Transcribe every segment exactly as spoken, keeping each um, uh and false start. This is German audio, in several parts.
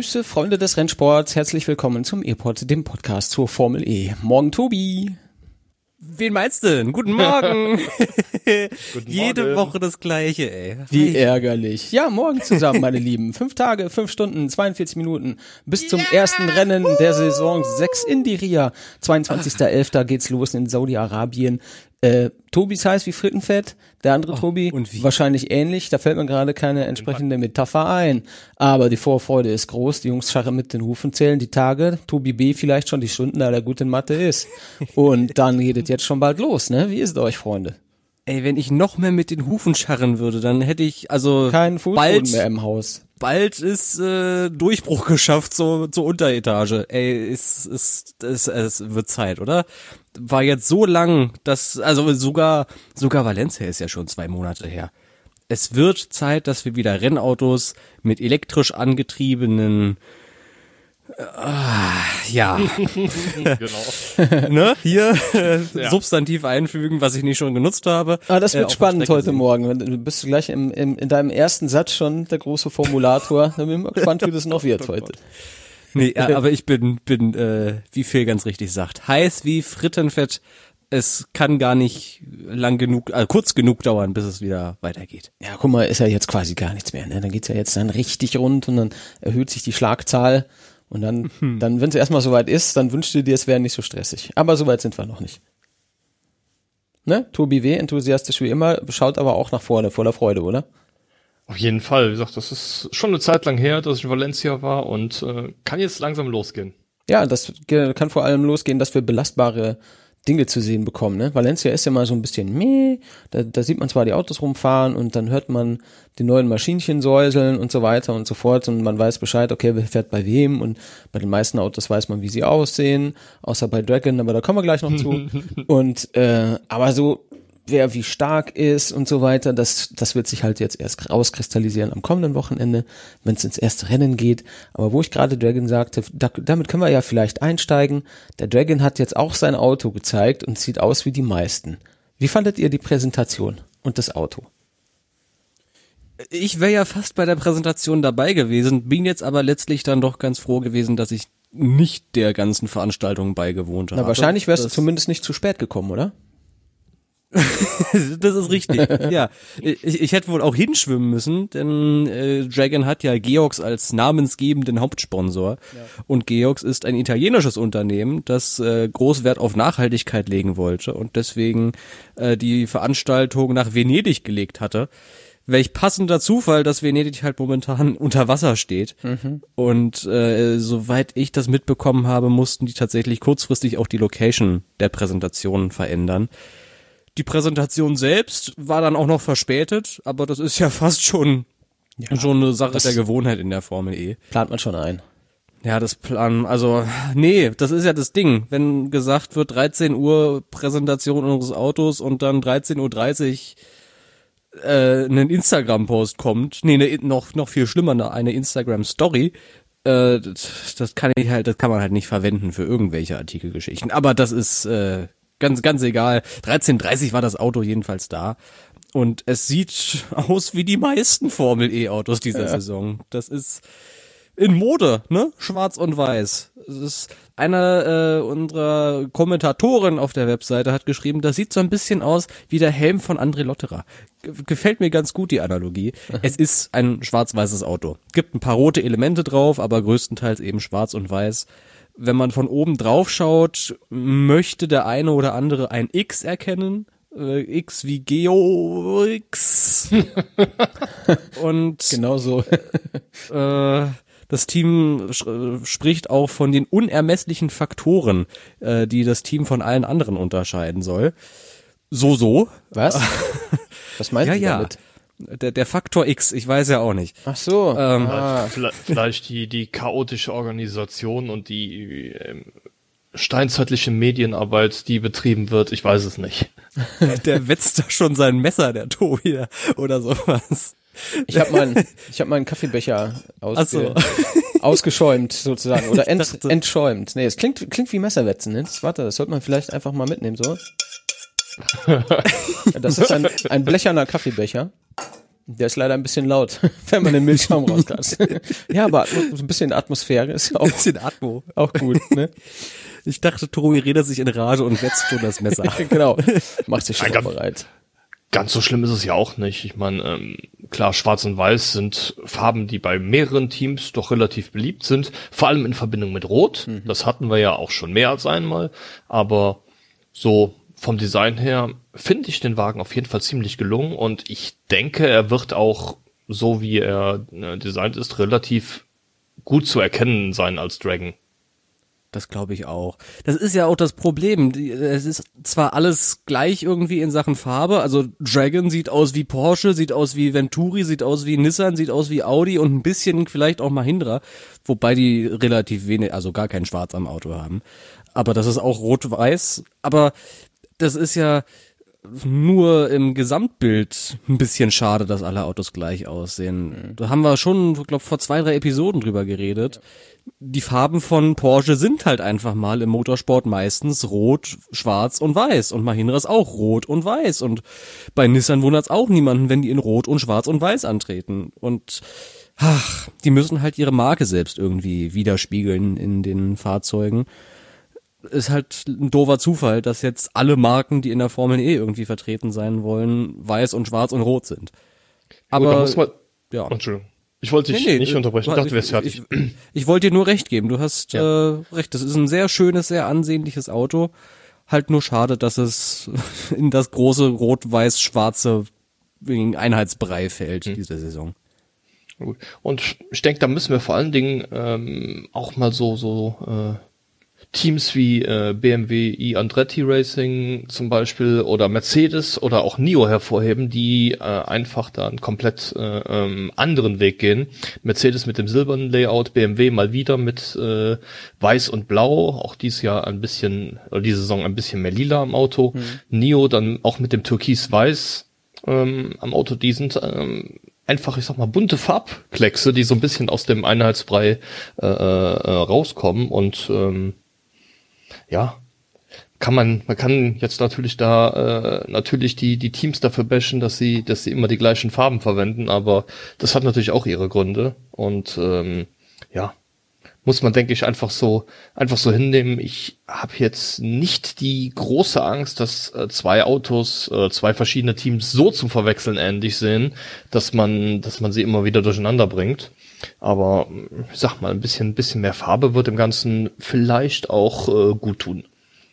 Grüße, Freunde des Rennsports. Herzlich willkommen zum E-Pod, dem Podcast zur Formel E. Morgen, Tobi. Wen meinst du denn? Guten Morgen. Guten Jede Morgen. Woche das Gleiche, ey. Wie ärgerlich. Ja, morgen zusammen, meine Lieben. Fünf Tage, fünf Stunden, zweiundvierzig Minuten bis zum ersten Rennen der Saison sechs in die Ria. zweiundzwanzigster elfter geht's los in Saudi-Arabien. Äh, Tobis heißt wie Frittenfett, der andere Oh, Tobi und wie? wahrscheinlich ähnlich. Da fällt mir gerade keine entsprechende Metapher ein. Aber die Vorfreude ist groß. Die Jungs scharren mit den Hufen, zählen die Tage. Tobi B vielleicht schon die Stunden, da er gut in Mathe ist. Und dann geht es jetzt schon bald los, ne? Wie ist es euch, Freunde? Ey, wenn ich noch mehr mit den Hufen scharren würde, dann hätte ich, also Kein Fußboden bald, mehr im Haus. bald ist äh, Durchbruch geschafft zur, zur Unteretage. Ey, es, es, es, es wird Zeit, oder? War jetzt so lang, dass, also sogar, sogar Valencia ist ja schon zwei Monate her. Es wird Zeit, dass wir wieder Rennautos mit elektrisch angetriebenen äh, ja, Genau. ne, hier äh, Ja. Substantiv einfügen, was ich nicht schon genutzt habe. Ah, das Äh, wird auf der spannend Strecke heute sehen. Morgen. Wenn- Du bist gleich im, im, in deinem ersten Satz schon der große Formulator. Da bin ich mal gespannt, wie das noch wird heute. Nee, ja, aber ich bin, bin äh, wie Phil ganz richtig sagt, heiß wie Frittenfett. Es kann gar nicht lang genug, äh, kurz genug dauern, bis es wieder weitergeht. Ja, guck mal, ist ja jetzt quasi gar nichts mehr. Ne? Dann geht's ja jetzt dann richtig rund und dann erhöht sich die Schlagzahl. Und dann, dann wenn es erstmal soweit ist, dann wünschst du dir, es wäre nicht so stressig. Aber soweit sind wir noch nicht. Ne? Tobi W., enthusiastisch wie immer, schaut aber auch nach vorne, voller Freude, oder? Auf jeden Fall. Wie gesagt, das ist schon eine Zeit lang her, dass ich in Valencia war und äh, kann jetzt langsam losgehen. Ja, das ge- kann vor allem losgehen, dass wir belastbare Dinge zu sehen bekommen. Ne? Valencia ist ja mal so ein bisschen meh, da, da sieht man zwar die Autos rumfahren und dann hört man die neuen Maschinchen säuseln und so weiter und so fort und man weiß Bescheid, okay, wer fährt bei wem und bei den meisten Autos weiß man, wie sie aussehen, außer bei Dragon, aber da kommen wir gleich noch zu. Und äh, aber so wer wie stark ist und so weiter, das das wird sich halt jetzt erst rauskristallisieren am kommenden Wochenende, wenn es ins erste Rennen geht. Aber wo ich gerade Dragon sagte, da, damit können wir ja vielleicht einsteigen. Der Dragon hat jetzt auch sein Auto gezeigt und sieht aus wie die meisten. Wie fandet ihr die Präsentation und das Auto? Ich wäre ja fast bei der Präsentation dabei gewesen, bin jetzt aber letztlich dann doch ganz froh gewesen, dass ich nicht der ganzen Veranstaltung beigewohnt habe. Na, wahrscheinlich wärst du Das- zumindest nicht zu spät gekommen, oder? Das ist richtig, ja. Ich, ich hätte wohl auch hinschwimmen müssen, denn äh, Dragon hat ja Georgs als namensgebenden Hauptsponsor. Ja. Und Georgs ist ein italienisches Unternehmen, das äh, groß Wert auf Nachhaltigkeit legen wollte und deswegen äh, die Veranstaltung nach Venedig gelegt hatte. Welch passender Zufall, dass Venedig halt momentan unter Wasser steht. Mhm. Und äh, soweit ich das mitbekommen habe, mussten die tatsächlich kurzfristig auch die Location der Präsentation verändern. Die Präsentation selbst war dann auch noch verspätet, aber das ist ja fast schon, ja, schon eine Sache der Gewohnheit in der Formel E. Plant man schon ein. Ja, das Plan, also, nee, das ist ja das Ding. Wenn gesagt wird, dreizehn Uhr Präsentation unseres Autos und dann dreizehn Uhr dreißig äh, ein Instagram-Post kommt, nee, ne, noch, noch viel schlimmer, eine Instagram-Story, äh, das, das kann ich halt, das kann man halt nicht verwenden für irgendwelche Artikelgeschichten. Aber das ist, äh, Ganz, ganz egal. dreizehn Uhr dreißig war das Auto jedenfalls da. Und es sieht aus wie die meisten Formel-E-Autos dieser ja. Saison. Das ist in Mode, ne? Schwarz und weiß. Es ist einer äh, unserer Kommentatoren auf der Webseite hat geschrieben, das sieht so ein bisschen aus wie der Helm von André Lotterer. Ge- gefällt mir ganz gut, die Analogie. Mhm. Es ist ein schwarz-weißes Auto. Gibt ein paar rote Elemente drauf, aber größtenteils eben schwarz und weiß. Wenn man von oben drauf schaut, möchte der eine oder andere ein X erkennen. Äh, X wie Georgs. Und genau so. äh, das Team sch- spricht auch von den unermesslichen Faktoren, äh, die das Team von allen anderen unterscheiden soll. So, so. Was? Was meinst ja, du ja. damit? Der, der Faktor X, ich weiß ja auch nicht. Ach so. Ähm, ah. Vielleicht, vielleicht die, die chaotische Organisation und die ähm, steinzeitliche Medienarbeit, die betrieben wird, ich weiß es nicht. Der wetzt da schon sein Messer, der Tobi, oder sowas. Ich habe meinen ich hab meinen Kaffeebecher ausge so. ausgeschäumt sozusagen oder ent dachte- entschäumt. Nee, es klingt klingt wie Messerwetzen, ne? Das, warte, das sollte man vielleicht einfach mal mitnehmen, so. Ja, das ist ein, ein blecherner Kaffeebecher. Der ist leider ein bisschen laut, wenn man den Milchschaum rauskratzt. Ja, aber so ein bisschen Atmosphäre ist ja auch, Ein bisschen Atmo. auch gut, ne? Ich dachte, Tobi redet sich in Rage und wetzt schon das Messer. Genau. Macht sich schon Nein, mal bereit. Ganz so schlimm ist es ja auch nicht. Ich meine, ähm, klar, Schwarz und Weiß sind Farben, die bei mehreren Teams doch relativ beliebt sind, vor allem in Verbindung mit Rot. Mhm. Das hatten wir ja auch schon mehr als einmal, aber so vom Design her finde ich den Wagen auf jeden Fall ziemlich gelungen und ich denke, er wird auch, so wie er äh, designt ist, relativ gut zu erkennen sein als Dragon. Das glaube ich auch. Das ist ja auch das Problem. Es ist zwar alles gleich irgendwie in Sachen Farbe, also Dragon sieht aus wie Porsche, sieht aus wie Venturi, sieht aus wie Nissan, sieht aus wie Audi und ein bisschen vielleicht auch Mahindra, wobei die relativ wenig, also gar kein Schwarz am Auto haben. Aber das ist auch rot-weiß, aber das ist ja nur im Gesamtbild ein bisschen schade, dass alle Autos gleich aussehen. Mhm. Da haben wir schon, ich glaube, vor zwei, drei Episoden drüber geredet. Die Farben von Porsche sind halt einfach mal im Motorsport meistens rot, schwarz und weiß. Und Mahindra ist auch rot und weiß. Und bei Nissan wundert es auch niemanden, wenn die in rot und schwarz und weiß antreten. Und ach, die müssen halt ihre Marke selbst irgendwie widerspiegeln in den Fahrzeugen. Ist halt ein doofer Zufall, dass jetzt alle Marken, die in der Formel E irgendwie vertreten sein wollen, weiß und schwarz und rot sind. Aber, Gut, muss man, ja. Entschuldigung. Ich wollte dich Nee, nee, nicht unterbrechen, ich dachte, du wärst fertig. Ich, ich, ich wollte dir nur recht geben, du hast Ja. äh, recht, das ist ein sehr schönes, sehr ansehnliches Auto. Halt nur schade, dass es in das große rot-weiß-schwarze Einheitsbrei fällt, hm. diese Saison. Gut. Und ich denke, da müssen wir vor allen Dingen ähm, auch mal so so äh, Teams wie äh, B M W i Andretti Racing zum Beispiel oder Mercedes oder auch N I O hervorheben, die äh, einfach da einen komplett äh, ähm, anderen Weg gehen. Mercedes mit dem silbernen Layout, B M W mal wieder mit äh, Weiß und Blau, auch dieses Jahr ein bisschen, oder diese Saison ein bisschen mehr lila am Auto. Mhm. N I O dann auch mit dem Türkis-Weiß ähm, am Auto, die sind ähm, einfach, ich sag mal, bunte Farbkleckse, die so ein bisschen aus dem Einheitsbrei äh, äh, rauskommen und ähm, ja, kann man, man kann jetzt natürlich da äh, natürlich die die Teams dafür bashen, dass sie dass sie immer die gleichen Farben verwenden, aber das hat natürlich auch ihre Gründe und ähm, ja, muss man, denke ich, einfach so einfach so hinnehmen. Ich habe jetzt nicht die große Angst, dass äh, zwei Autos, äh, zwei verschiedene Teams so zum Verwechseln ähnlich sehen, dass man dass man sie immer wieder durcheinander bringt. Aber ich sag mal, ein bisschen, ein bisschen mehr Farbe wird dem Ganzen vielleicht auch äh, gut tun.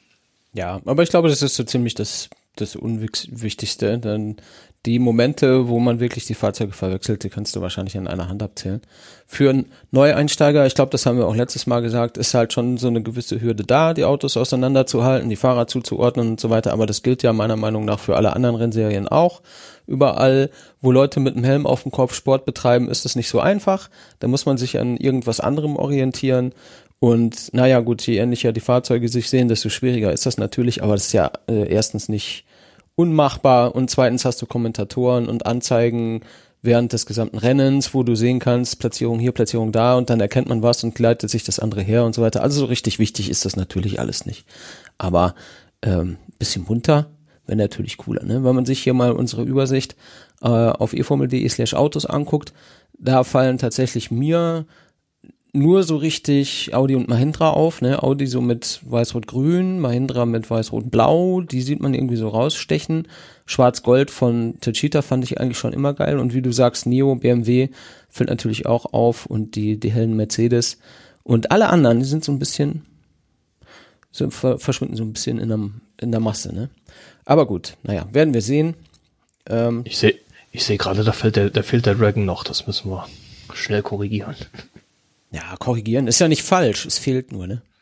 Ja, aber ich glaube, das ist so ziemlich das, das Unwichtigste. Dann die Momente, wo man wirklich die Fahrzeuge verwechselt, die kannst du wahrscheinlich an einer Hand abzählen. Für einen Neueinsteiger, ich glaube, das haben wir auch letztes Mal gesagt, ist halt schon so eine gewisse Hürde da, die Autos auseinanderzuhalten, die Fahrer zuzuordnen und so weiter. Aber das gilt ja meiner Meinung nach für alle anderen Rennserien auch. Überall, wo Leute mit einem Helm auf dem Kopf Sport betreiben, ist es nicht so einfach. Da muss man sich an irgendwas anderem orientieren. Und naja, gut, je ähnlicher die Fahrzeuge sich sehen, desto schwieriger ist das natürlich. Aber das ist ja äh, erstens nicht unmachbar und zweitens hast du Kommentatoren und Anzeigen während des gesamten Rennens, wo du sehen kannst, Platzierung hier, Platzierung da und dann erkennt man was und leitet sich das andere her und so weiter. Also so richtig wichtig ist das natürlich alles nicht. Aber ähm, bisschen bunter wäre natürlich cooler, ne? Wenn man sich hier mal unsere Übersicht äh, auf eformel.de slash Autos anguckt, da fallen tatsächlich mir nur so richtig Audi und Mahindra auf, ne? Audi so mit weiß-rot-grün, Mahindra mit weiß-rot-blau, die sieht man irgendwie so rausstechen. Schwarz-Gold von Techeetah fand ich eigentlich schon immer geil und wie du sagst, N I O, B M W fällt natürlich auch auf und die die hellen Mercedes und alle anderen, die sind so ein bisschen so verschwinden so ein bisschen in der, in der Masse, ne? Aber gut, naja, werden wir sehen. Ähm, ich sehe ich sehe gerade, da fällt der, da fehlt der Dragon noch, das müssen wir schnell korrigieren. Ja, korrigieren ist ja nicht falsch, es fehlt nur, ne?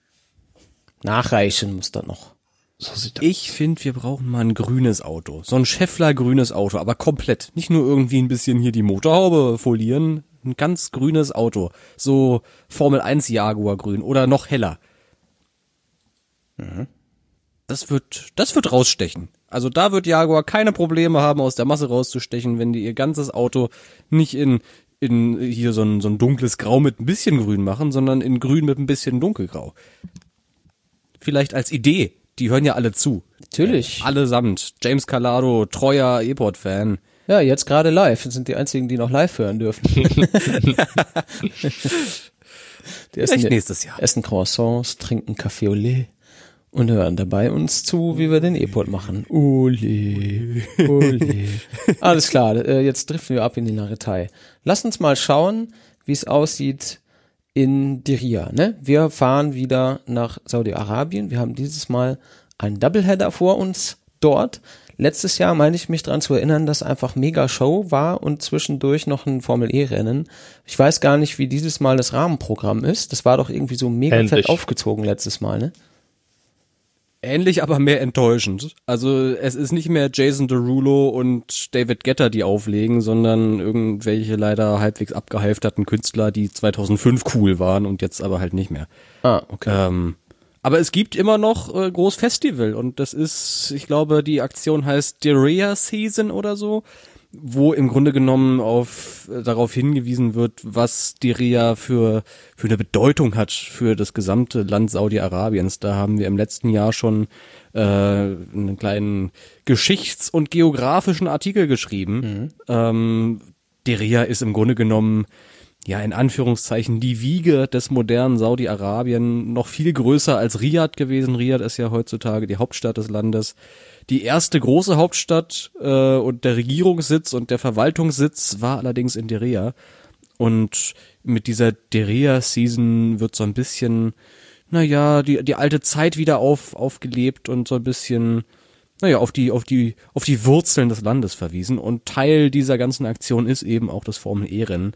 Nachreichen muss da noch. So sieht das. Ich finde, wir brauchen mal ein grünes Auto. So ein Scheffler grünes Auto, aber komplett. Nicht nur irgendwie ein bisschen hier die Motorhaube folieren, ein ganz grünes Auto. So Formel eins Jaguar grün oder noch heller. Mhm. Das wird, das wird rausstechen. Also da wird Jaguar keine Probleme haben, aus der Masse rauszustechen, wenn die ihr ganzes Auto nicht in in hier so ein, so ein dunkles Grau mit ein bisschen Grün machen, sondern in Grün mit ein bisschen Dunkelgrau. Vielleicht als Idee. Die hören ja alle zu. Natürlich. Äh, allesamt. James Calado, treuer E-Port-Fan. Ja, jetzt gerade live. Das sind die einzigen, die noch live hören dürfen. Die essen, Vielleicht nächstes Jahr. Essen Croissants, trinken Café au lait und hören dabei uns zu, wie wir den E-Pod machen. Ole, ole. Alles klar, jetzt driften wir ab in die Narretei. Lass uns mal schauen, wie es aussieht in Diriyah. Ne? Wir fahren wieder nach Saudi-Arabien. Wir haben dieses Mal einen Doubleheader vor uns dort. Letztes Jahr meine ich mich daran zu erinnern, dass einfach mega Show war und zwischendurch noch ein Formel-E-Rennen. Ich weiß gar nicht, wie dieses Mal das Rahmenprogramm ist. Das war doch irgendwie so mega Endlich. fett aufgezogen letztes Mal, ne? Ähnlich, aber mehr enttäuschend. Also es ist nicht mehr Jason Derulo und David Guetta, die auflegen, sondern irgendwelche leider halbwegs abgehalfterten Künstler, die zweitausendfünf cool waren und jetzt aber halt nicht mehr. Ah, okay. Ähm, aber es gibt immer noch äh, groß Festival und das ist, ich glaube, die Aktion heißt Diriyah Season oder so, wo im Grunde genommen auf äh, darauf hingewiesen wird, was Diriyah für für eine Bedeutung hat für das gesamte Land Saudi-Arabiens. Da haben wir im letzten Jahr schon äh, einen kleinen geschichts- und geografischen Artikel geschrieben. Mhm. Ähm, Diriyah ist im Grunde genommen ja, in Anführungszeichen, die Wiege des modernen Saudi-Arabien, noch viel größer als Riyadh gewesen. Riyadh ist ja heutzutage die Hauptstadt des Landes. Die erste große Hauptstadt äh, und der Regierungssitz und der Verwaltungssitz war allerdings in Diriyah. Und mit dieser Diriyah-Season wird so ein bisschen, naja, die die alte Zeit wieder auf aufgelebt und so ein bisschen, naja, auf die auf die auf die Wurzeln des Landes verwiesen. Und Teil dieser ganzen Aktion ist eben auch das Formel-E-Rennen.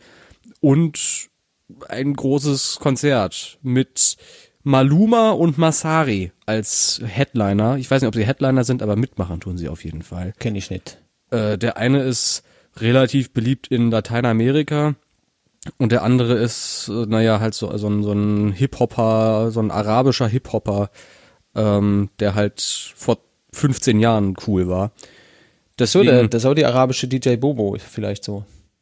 Und ein großes Konzert mit Maluma und Masari als Headliner. Ich weiß nicht, ob sie Headliner sind, aber mitmachen tun sie auf jeden Fall. Kenn ich nicht. Äh, der eine ist relativ beliebt in Lateinamerika und der andere ist, äh, naja, halt so, so ein, so ein Hip-Hopper, so ein arabischer Hip-Hopper, ähm, der halt vor fünfzehn Jahren cool war. Deswegen, so, der, der saudi-arabische D J Bobo vielleicht so.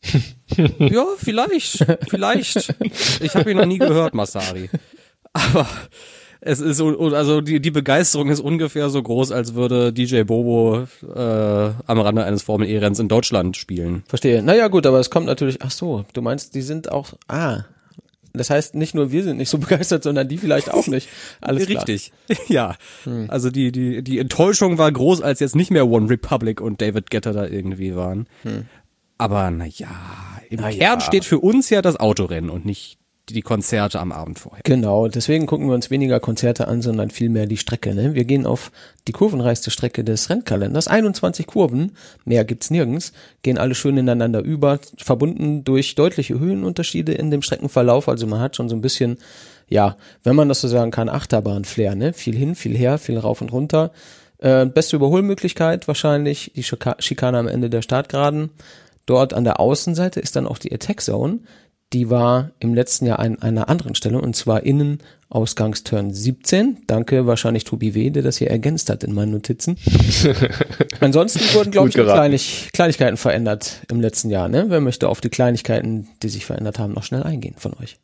Ja, vielleicht, vielleicht. Ich habe ihn noch nie gehört, Masari. Aber es ist, also die, die Begeisterung ist ungefähr so groß, als würde D J Bobo äh, am Rande eines Formel-E-Renns in Deutschland spielen. Verstehe. Naja gut, aber es kommt natürlich, ach so, du meinst, die sind auch, ah, das heißt, nicht nur wir sind nicht so begeistert, sondern die vielleicht auch nicht. Alles klar. Richtig, ja. Hm. Also die, die, die Enttäuschung war groß, als jetzt nicht mehr One Republic und David Guetta da irgendwie waren. Hm. Aber na ja, im na Kern ja. steht für uns ja das Autorennen und nicht die Konzerte am Abend vorher. Genau, deswegen gucken wir uns weniger Konzerte an, sondern vielmehr die Strecke. Ne? Wir gehen auf die kurvenreichste Strecke des Rennkalenders. einundzwanzig Kurven, mehr gibt's nirgends, gehen alle schön ineinander über, verbunden durch deutliche Höhenunterschiede in dem Streckenverlauf. Also man hat schon so ein bisschen, ja, wenn man das so sagen kann, Achterbahn-Flair. Ne? Viel hin, viel her, viel rauf und runter. Äh, beste Überholmöglichkeit wahrscheinlich die Schika- Schikane am Ende der Startgeraden. Dort an der Außenseite ist dann auch die Attack Zone. Die war im letzten Jahr an einer anderen Stelle und zwar innen Ausgangsturn siebzehn. Danke wahrscheinlich Tobi W., der das hier ergänzt hat in meinen Notizen. Ansonsten wurden, glaube ich, Kleinig- Kleinigkeiten verändert im letzten Jahr. Ne? Wer möchte auf die Kleinigkeiten, die sich verändert haben, noch schnell eingehen von euch?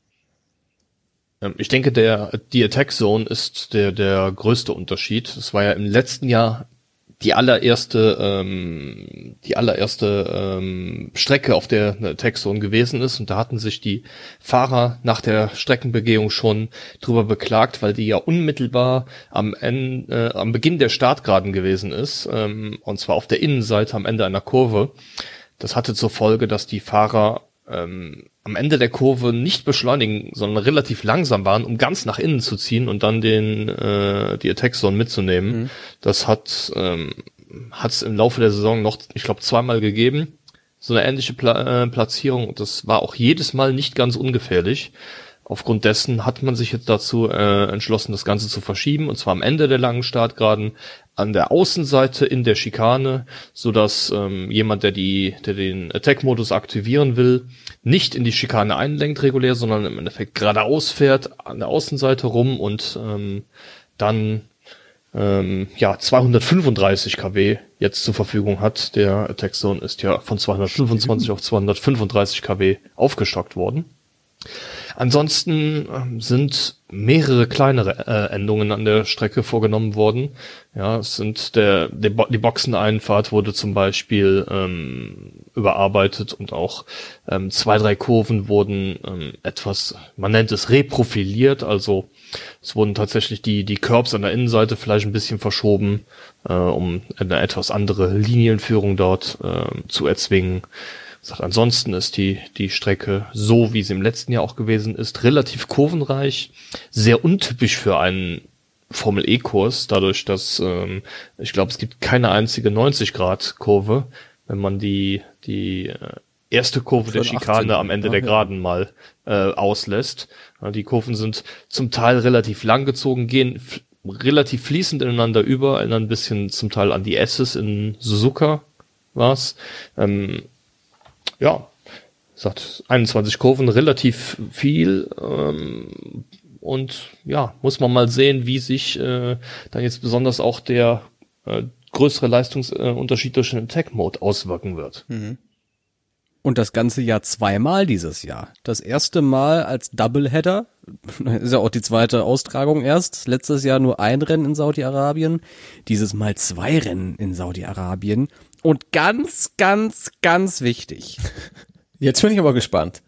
Ich denke, der die Attack Zone ist der der größte Unterschied. Es war ja im letzten Jahr die allererste ähm, die allererste ähm, Strecke, auf der eine Attack Zone gewesen ist, und da hatten sich die Fahrer nach der Streckenbegehung schon drüber beklagt, weil die ja unmittelbar am Ende, äh, am Beginn der Startgeraden gewesen ist, ähm, und zwar auf der Innenseite am Ende einer Kurve. Das hatte zur Folge, dass die Fahrer ähm, am Ende der Kurve nicht beschleunigen, sondern relativ langsam waren, um ganz nach innen zu ziehen und dann den äh, die Attack Zone mitzunehmen. Mhm. Das hat ähm, hat es im Laufe der Saison noch, ich glaube, zweimal gegeben, so eine ähnliche Pla- äh, Platzierung. Und das war auch jedes Mal nicht ganz ungefährlich. Aufgrund dessen hat man sich jetzt dazu äh, entschlossen, das Ganze zu verschieben, und zwar am Ende der langen Startgeraden an der Außenseite in der Schikane, so dass ähm, jemand, der die, der den Attack-Modus aktivieren will, nicht in die Schikane einlenkt regulär, sondern im Endeffekt geradeaus fährt an der Außenseite rum und ähm, dann ähm, ja zweihundertfünfunddreißig Kilometer jetzt zur Verfügung hat. Der Attack Zone ist ja von zweihundertfünfundzwanzig auf zweihundertfünfunddreißig Kilometer aufgestockt worden. Ansonsten ähm, sind mehrere kleinere äh, Änderungen an der Strecke vorgenommen worden. Ja, es sind der, der Bo- die Boxeneinfahrt wurde zum Beispiel ähm, überarbeitet und auch ähm, zwei, drei Kurven wurden ähm, etwas, man nennt es reprofiliert, also es wurden tatsächlich die die Curbs an der Innenseite vielleicht ein bisschen verschoben, äh, um eine etwas andere Linienführung dort äh, zu erzwingen. Sagt, ansonsten ist die die Strecke, so wie sie im letzten Jahr auch gewesen ist, relativ kurvenreich, sehr untypisch für einen Formel-E-Kurs, dadurch, dass ähm, ich glaube, es gibt keine einzige neunzig-Grad-Kurve, wenn man die die äh, erste Kurve der Schikane am Ende der Geraden mal äh, auslässt. Ja, die Kurven sind zum Teil relativ lang gezogen, gehen f- relativ fließend ineinander über, erinnern ein bisschen zum Teil an die S's in Suzuka war's. Ähm, ja, sagt einundzwanzig Kurven, relativ viel, ähm, und ja, muss man mal sehen, wie sich äh, dann jetzt besonders auch der äh, größere Leistungsunterschied durch den Attack-Mode auswirken wird. Mhm. Und das ganze Jahr zweimal dieses Jahr. Das erste Mal als Doubleheader, ist ja auch die zweite Austragung erst, letztes Jahr nur ein Rennen in Saudi-Arabien, dieses Mal zwei Rennen in Saudi-Arabien. Und ganz, ganz, ganz wichtig. Jetzt bin ich aber gespannt.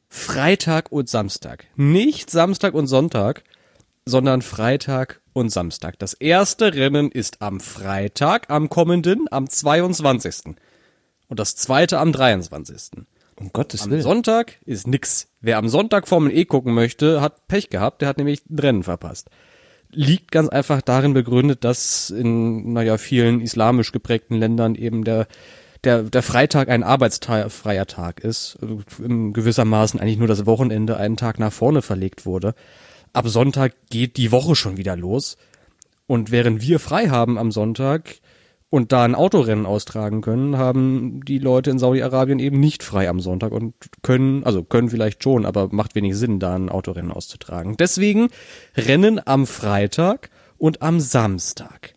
Freitag und Samstag. Nicht Samstag und Sonntag, sondern Freitag und Samstag. Das erste Rennen ist am Freitag, am kommenden, am zweiundzwanzigsten Und das zweite am dreiundzwanzigsten Um Gottes Am Willen. Sonntag ist nix. Wer am Sonntag Formel E gucken möchte, hat Pech gehabt, der hat nämlich ein Rennen verpasst. Liegt ganz einfach darin begründet, dass in, naja, vielen islamisch geprägten Ländern eben der der der Freitag ein arbeitsfreier Tag ist, in gewissermaßen eigentlich nur das Wochenende einen Tag nach vorne verlegt wurde. Ab Sonntag geht die Woche schon wieder los. Und während wir frei haben am Sonntag und da ein Autorennen austragen können, haben die Leute in Saudi-Arabien eben nicht frei am Sonntag und können, also können vielleicht schon, aber macht wenig Sinn, da ein Autorennen auszutragen. Deswegen Rennen am Freitag und am Samstag.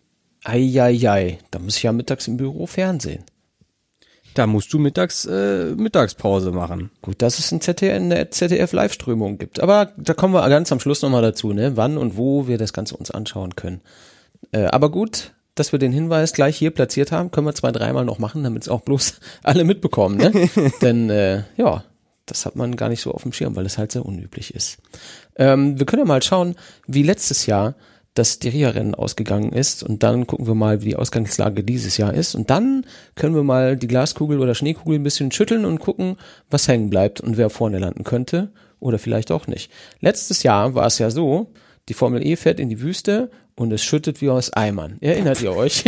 Eieiei, da muss ich ja mittags im Büro Fernsehen. Da musst du mittags äh, Mittagspause machen. Gut, dass es ein Z D F, eine Z D F-Live-Strömung gibt. Aber da kommen wir ganz am Schluss nochmal dazu, ne? Wann und wo wir das Ganze uns anschauen können. Äh, aber gut, dass wir den Hinweis gleich hier platziert haben, können wir zwei, dreimal noch machen, damit es auch bloß alle mitbekommen, ne? Denn, äh, ja, das hat man gar nicht so auf dem Schirm, weil es halt sehr unüblich ist. Ähm, wir können ja mal schauen, wie letztes Jahr das Diriyah-Rennen ausgegangen ist, und dann gucken wir mal, wie die Ausgangslage dieses Jahr ist, und dann können wir mal die Glaskugel oder Schneekugel ein bisschen schütteln und gucken, was hängen bleibt und wer vorne landen könnte oder vielleicht auch nicht. Letztes Jahr war es ja so, die Formel E fährt in die Wüste und es schüttet wie aus Eimern. Erinnert ihr euch?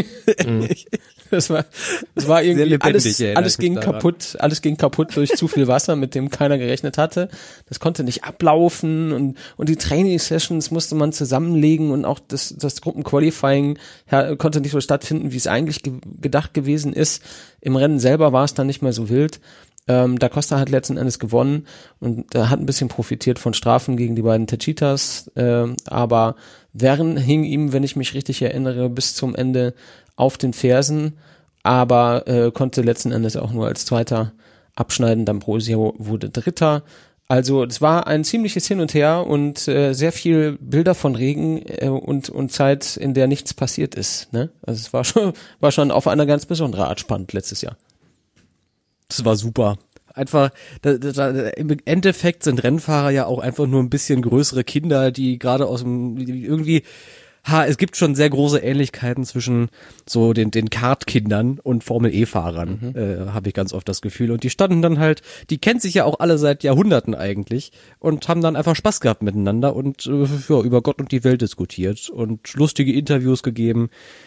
Das war, das war irgendwie lebendig, alles, alles ging kaputt, alles ging kaputt durch zu viel Wasser, mit dem keiner gerechnet hatte. Das konnte nicht ablaufen, und, und die Training-Sessions musste man zusammenlegen, und auch das, das Gruppenqualifying ja, konnte nicht so stattfinden, wie es eigentlich ge- gedacht gewesen ist. Im Rennen selber war es dann nicht mehr so wild. Ähm, Da Costa hat letzten Endes gewonnen und äh, hat ein bisschen profitiert von Strafen gegen die beiden Techeetahs, äh, aber Verne hing ihm, wenn ich mich richtig erinnere, bis zum Ende auf den Fersen, aber äh, konnte letzten Endes auch nur als Zweiter abschneiden. D'Ambrosio wurde Dritter. Also es war ein ziemliches Hin und Her und äh, sehr viel Bilder von Regen äh, und und Zeit, in der nichts passiert ist. Ne? Also es war schon war schon auf eine ganz besondere Art spannend letztes Jahr. Das war super. Einfach, da, da, im Endeffekt sind Rennfahrer ja auch einfach nur ein bisschen größere Kinder, die gerade aus dem, irgendwie, ha, es gibt schon sehr große Ähnlichkeiten zwischen so den, den Kartkindern und Formel-E-Fahrern, mhm. äh, habe ich ganz oft das Gefühl. Und die standen dann halt, die kennen sich ja auch alle seit Jahrhunderten eigentlich und haben dann einfach Spaß gehabt miteinander und äh, ja, über Gott und die Welt diskutiert und lustige Interviews gegeben.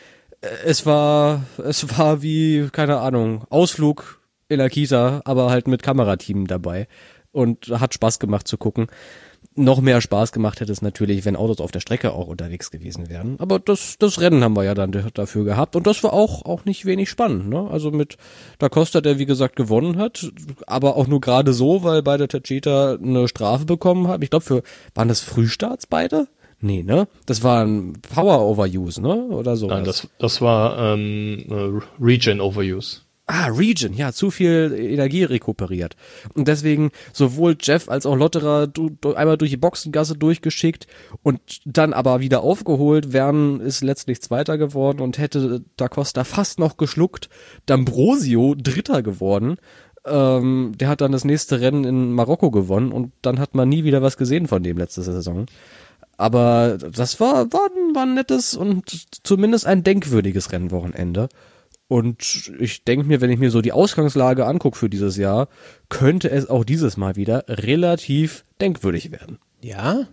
Es war, es war wie, keine Ahnung, Ausflug in der Kita, aber halt mit Kamerateam dabei, und hat Spaß gemacht zu gucken. Noch mehr Spaß gemacht hätte es natürlich, wenn Autos auf der Strecke auch unterwegs gewesen wären. Aber das das Rennen haben wir ja dann dafür gehabt, und das war auch auch nicht wenig spannend, ne? Also mit Da Costa, der wie gesagt gewonnen hat, aber auch nur gerade so, weil beide Techeetah eine Strafe bekommen haben. Ich glaube, für waren das Frühstarts beide? Nee, ne? Das war ein Power Overuse, ne? Oder so. Nein, das das war ähm, Regen Overuse. Ah, Regen, ja, zu viel Energie rekuperiert. Und deswegen sowohl Jeff als auch Lotterer du, du, einmal durch die Boxengasse durchgeschickt und dann aber wieder aufgeholt. Vernon ist letztlich Zweiter geworden und hätte Da Costa fast noch geschluckt. D'Ambrosio Dritter geworden. Ähm, der hat dann das nächste Rennen in Marokko gewonnen und dann hat man nie wieder was gesehen von dem letzte Saison. Aber das war, war, war ein nettes und zumindest ein denkwürdiges Rennwochenende. Und ich denke mir, wenn ich mir so die Ausgangslage angucke für dieses Jahr, könnte es auch dieses Mal wieder relativ denkwürdig werden. Ja?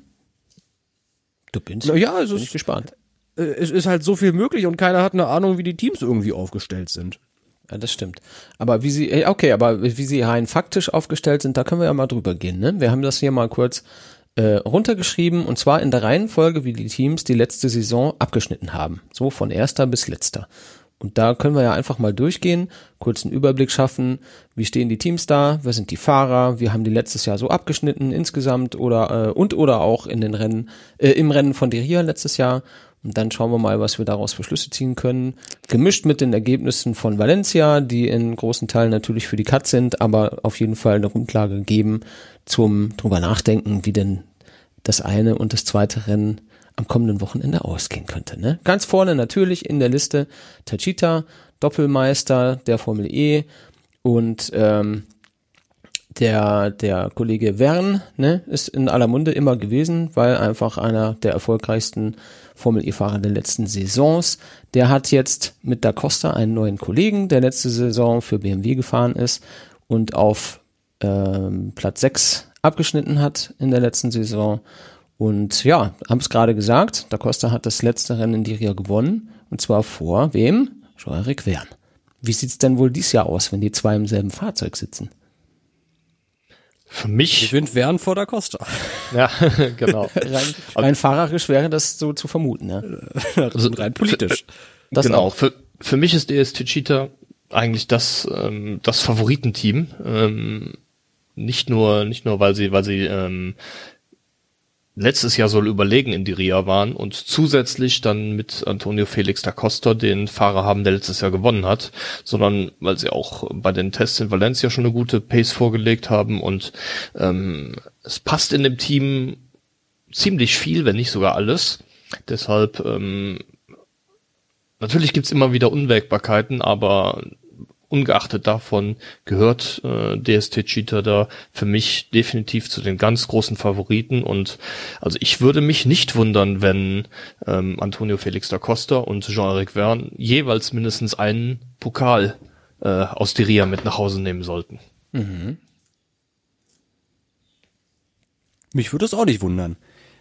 Du bist, Na ja, es bin ist, ich gespannt. äh, es ist halt so viel möglich und keiner hat eine Ahnung, wie die Teams irgendwie aufgestellt sind. Ja, das stimmt. Aber wie sie, äh, okay, aber wie sie rein faktisch aufgestellt sind, da können wir ja mal drüber gehen, ne? Wir haben das hier mal kurz äh, runtergeschrieben und zwar in der Reihenfolge, wie die Teams die letzte Saison abgeschnitten haben. So von erster bis letzter. Und da können wir ja einfach mal durchgehen, kurz einen Überblick schaffen, wie stehen die Teams da, wer sind die Fahrer, wie haben die letztes Jahr so abgeschnitten insgesamt oder äh, und oder auch in den Rennen, äh, im Rennen von Diriyah letztes Jahr. Und dann schauen wir mal, was wir daraus für Schlüsse ziehen können. Gemischt mit den Ergebnissen von Valencia, die in großen Teilen natürlich für die Cut sind, aber auf jeden Fall eine Grundlage geben zum drüber nachdenken, wie denn das eine und das zweite Rennen am kommenden Wochenende ausgehen könnte. Ne? Ganz vorne natürlich in der Liste Techeetah, Doppelmeister der Formel E und ähm, der der Kollege Vernon, ne, ist in aller Munde immer gewesen, weil einfach einer der erfolgreichsten Formel E-Fahrer der letzten Saisons. Der hat jetzt mit Da Costa einen neuen Kollegen, der letzte Saison für B M W gefahren ist und auf ähm, Platz sechs abgeschnitten hat in der letzten Saison. Und ja, haben es gerade gesagt, Da Costa hat das letzte Rennen in Diriyah gewonnen und zwar vor wem? Jean-Eric Vergne. Wie sieht's denn wohl dieses Jahr aus, wenn die zwei im selben Fahrzeug sitzen? Für mich. Gewinnt Vergne vor Da Costa. Ja, genau. Rein, rein fahrerisch wäre das so zu vermuten, ja. Also rein politisch. Das genau. auch. Für, für mich ist D S Techeetah eigentlich das, ähm, das Favoritenteam. Ähm, nicht nur, nicht nur, weil sie, weil sie, ähm, letztes Jahr so überlegen in Diriyah waren und zusätzlich dann mit Antonio Felix da Costa den Fahrer haben, der letztes Jahr gewonnen hat, sondern weil sie auch bei den Tests in Valencia schon eine gute Pace vorgelegt haben und ähm, es passt in dem Team ziemlich viel, wenn nicht sogar alles. Deshalb ähm, natürlich gibt's immer wieder Unwägbarkeiten, aber ungeachtet davon gehört äh, D S Techeetah da für mich definitiv zu den ganz großen Favoriten und also ich würde mich nicht wundern, wenn ähm, Antonio Felix da Costa und Jean-Eric Vergne jeweils mindestens einen Pokal äh, aus Diriyah mit nach Hause nehmen sollten. Mhm. Mich würde es auch nicht wundern.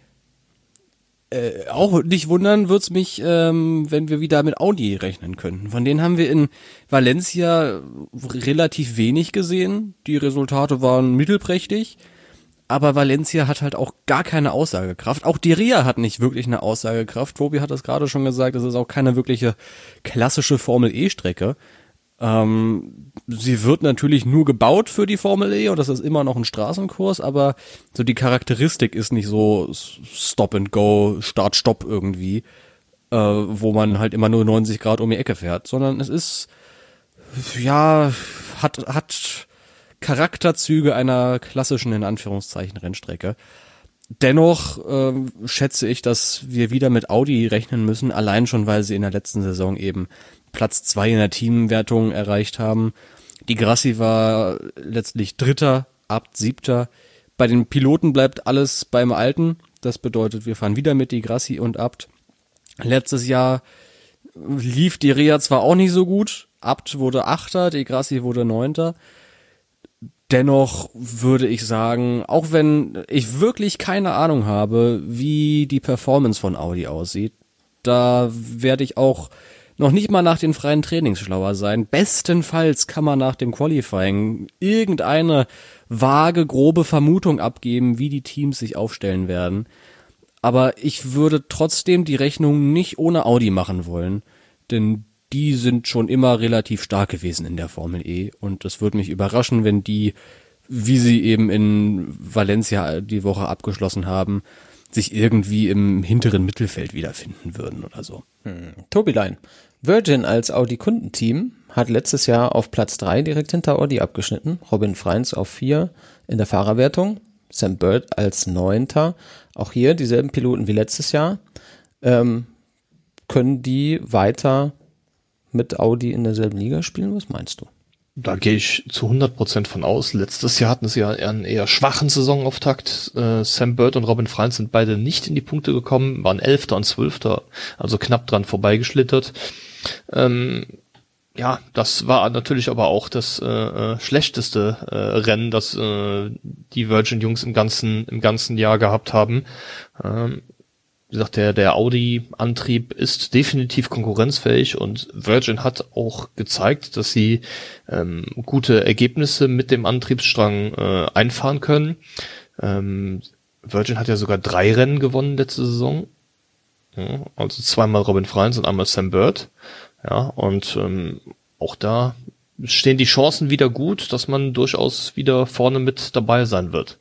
Äh, auch nicht wundern wird's mich, ähm, wenn wir wieder mit Audi rechnen könnten. Von denen haben wir in Valencia relativ wenig gesehen. Die Resultate waren mittelprächtig. Aber Valencia hat halt auch gar keine Aussagekraft. Auch Diriyah hat nicht wirklich eine Aussagekraft. Tobi hat das gerade schon gesagt, das ist auch keine wirkliche klassische Formel-E-Strecke. Ähm, sie wird natürlich nur gebaut für die Formel E und das ist immer noch ein Straßenkurs, aber so die Charakteristik ist nicht so Stop and Go, Start, Stopp irgendwie, äh, wo man halt immer nur neunzig Grad um die Ecke fährt, sondern es ist, ja, hat, hat Charakterzüge einer klassischen, in Anführungszeichen, Rennstrecke. Dennoch äh, schätze ich, dass wir wieder mit Audi rechnen müssen, allein schon, weil sie in der letzten Saison eben Platz zwei in der Teamwertung erreicht haben. Die Grassi war letztlich Dritter, Abt Siebter. Bei den Piloten bleibt alles beim Alten. Das bedeutet, wir fahren wieder mit die Grassi und Abt. Letztes Jahr lief die Diriyah zwar auch nicht so gut. Abt wurde Achter, die Grassi wurde Neunter. Dennoch würde ich sagen, auch wenn ich wirklich keine Ahnung habe, wie die Performance von Audi aussieht, da werde ich auch noch nicht mal nach den freien Trainings schlauer sein. Bestenfalls kann man nach dem Qualifying irgendeine vage, grobe Vermutung abgeben, wie die Teams sich aufstellen werden. Aber ich würde trotzdem die Rechnung nicht ohne Audi machen wollen, denn die sind schon immer relativ stark gewesen in der Formel E und es würde mich überraschen, wenn die, wie sie eben in Valencia die Woche abgeschlossen haben, sich irgendwie im hinteren Mittelfeld wiederfinden würden oder so. Hm. Tobilein, Virgin als Audi-Kundenteam hat letztes Jahr auf Platz drei direkt hinter Audi abgeschnitten. Robin Freins auf vier in der Fahrerwertung. Sam Bird als Neunter. Auch hier dieselben Piloten wie letztes Jahr. Ähm, können die weiter mit Audi in derselben Liga spielen? Was meinst du? Da gehe ich zu hundert Prozent von aus. Letztes Jahr hatten sie ja einen eher schwachen Saisonauftakt. Äh, Sam Bird und Robin Freins sind beide nicht in die Punkte gekommen, waren Elfter und Zwölfter, also knapp dran vorbeigeschlittert. Ähm, ja, das war natürlich aber auch das äh, schlechteste äh, Rennen, das äh, die Virgin-Jungs im ganzen im ganzen Jahr gehabt haben. Ähm, Wie gesagt, der, der Audi-Antrieb ist definitiv konkurrenzfähig und Virgin hat auch gezeigt, dass sie ähm, gute Ergebnisse mit dem Antriebsstrang äh, einfahren können. Ähm, Virgin hat ja sogar drei Rennen gewonnen letzte Saison. Ja, also zweimal Robin Freins und einmal Sam Bird. Ja, und ähm, auch da stehen die Chancen wieder gut, dass man durchaus wieder vorne mit dabei sein wird.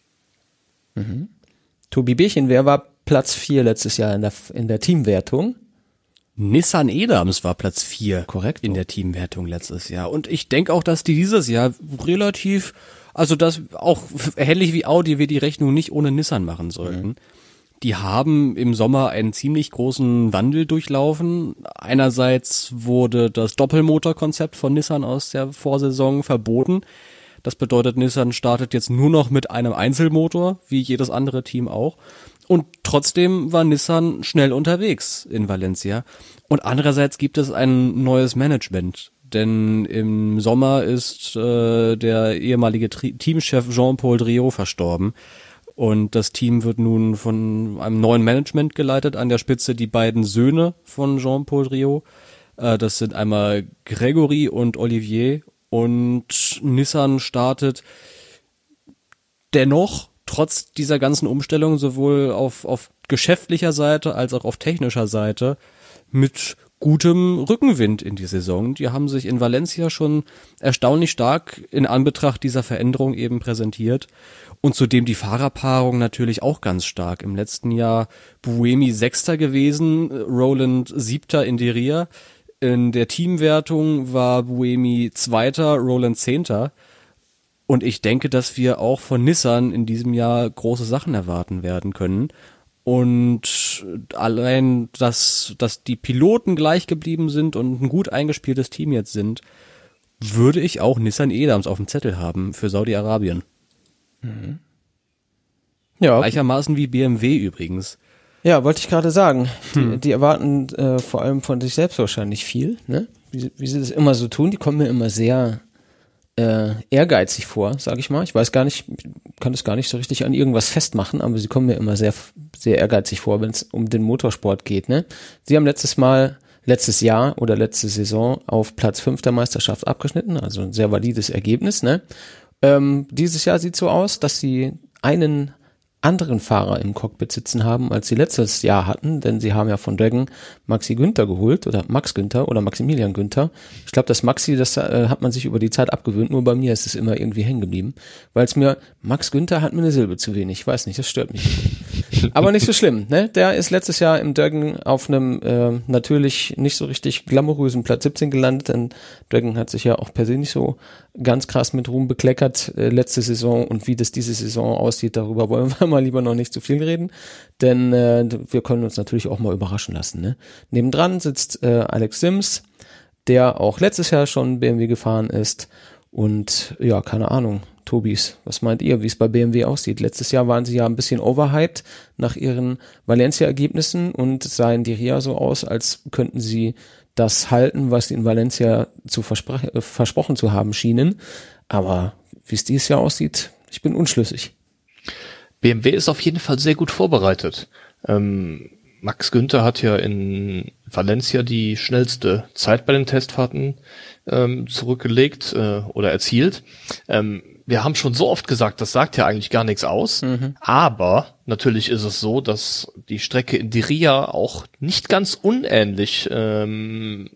Mhm. Tobi Bierchen, wer war Platz vier letztes Jahr in der, in der Teamwertung? Nissan Edams war Platz vier. Korrekt. In der Teamwertung letztes Jahr. Und ich denke auch, dass die dieses Jahr relativ, also das auch ähnlich wie Audi, wir die Rechnung nicht ohne Nissan machen sollten. Mhm. Die haben im Sommer einen ziemlich großen Wandel durchlaufen. Einerseits wurde das Doppelmotorkonzept von Nissan aus der Vorsaison verboten. Das bedeutet, Nissan startet jetzt nur noch mit einem Einzelmotor, wie jedes andere Team auch. Und trotzdem war Nissan schnell unterwegs in Valencia. Und andererseits gibt es ein neues Management. Denn im Sommer ist äh, der ehemalige Tri- Teamchef Jean-Paul Driot verstorben. Und das Team wird nun von einem neuen Management geleitet. An der Spitze die beiden Söhne von Jean-Paul Driot. Äh, das sind einmal Gregory und Olivier. Und Nissan startet dennoch trotz dieser ganzen Umstellung sowohl auf, auf geschäftlicher Seite als auch auf technischer Seite mit gutem Rückenwind in die Saison. Die haben sich in Valencia schon erstaunlich stark in Anbetracht dieser Veränderung eben präsentiert. Und zudem die Fahrerpaarung natürlich auch ganz stark. Im letzten Jahr Buemi Sechster gewesen, Roland Siebter in Diriyah. In der Teamwertung war Buemi Zweiter, Roland Zehnter. Und ich denke, dass wir auch von Nissan in diesem Jahr große Sachen erwarten werden können. Und allein, dass, dass die Piloten gleich geblieben sind und ein gut eingespieltes Team jetzt sind, würde ich auch Nissan Edams auf dem Zettel haben für Saudi-Arabien. Mhm. Ja. Gleichermaßen wie B M W übrigens. Ja, wollte ich gerade sagen. Die, Hm. die erwarten äh, vor allem von sich selbst wahrscheinlich viel, ne? Wie, wie sie das immer so tun. Die kommen mir immer sehr äh, ehrgeizig vor, sage ich mal. Ich weiß gar nicht, kann das gar nicht so richtig an irgendwas festmachen, aber sie kommen mir immer sehr, sehr ehrgeizig vor, wenn es um den Motorsport geht, ne? Sie haben letztes Mal, letztes Jahr oder letzte Saison auf Platz fünf der Meisterschaft abgeschnitten, also ein sehr valides Ergebnis, ne? Ähm, dieses Jahr sieht so aus, dass sie einen anderen Fahrer im Cockpit sitzen haben, als sie letztes Jahr hatten, denn sie haben ja von Dragon Maxi Günther geholt oder Max Günther oder Maximilian Günther. Ich glaube, das Maxi, das äh, hat man sich über die Zeit abgewöhnt, nur bei mir ist es immer irgendwie hängen geblieben, weil es mir, Max Günther hat mir eine Silbe zu wenig, ich weiß nicht, das stört mich. Aber nicht so schlimm, ne? Der ist letztes Jahr im Dragon auf einem äh, natürlich nicht so richtig glamourösen Platz siebzehn gelandet, denn Dragon hat sich ja auch persönlich so ganz krass mit Ruhm bekleckert äh, letzte Saison, und wie das diese Saison aussieht, darüber wollen wir mal lieber noch nicht zu viel reden, denn äh, wir können uns natürlich auch mal überraschen lassen, ne? Nebendran sitzt äh, Alex Sims, der auch letztes Jahr schon B M W gefahren ist, und ja, keine Ahnung, Tobis, was meint ihr, wie es bei B M W aussieht? Letztes Jahr waren sie ja ein bisschen overhyped nach ihren Valencia-Ergebnissen und sahen die Diriyah so aus, als könnten sie das halten, was sie in Valencia zu verspr- äh, versprochen zu haben schienen. Aber wie es dieses Jahr aussieht, ich bin unschlüssig. B M W ist auf jeden Fall sehr gut vorbereitet. Ähm, Max Günther hat ja in Valencia die schnellste Zeit bei den Testfahrten ähm, zurückgelegt äh, oder erzielt. Ähm, wir haben schon so oft gesagt, das sagt ja eigentlich gar nichts aus. Mhm. Aber natürlich ist es so, dass die Strecke in Diriyah auch nicht ganz unähnlich ähm,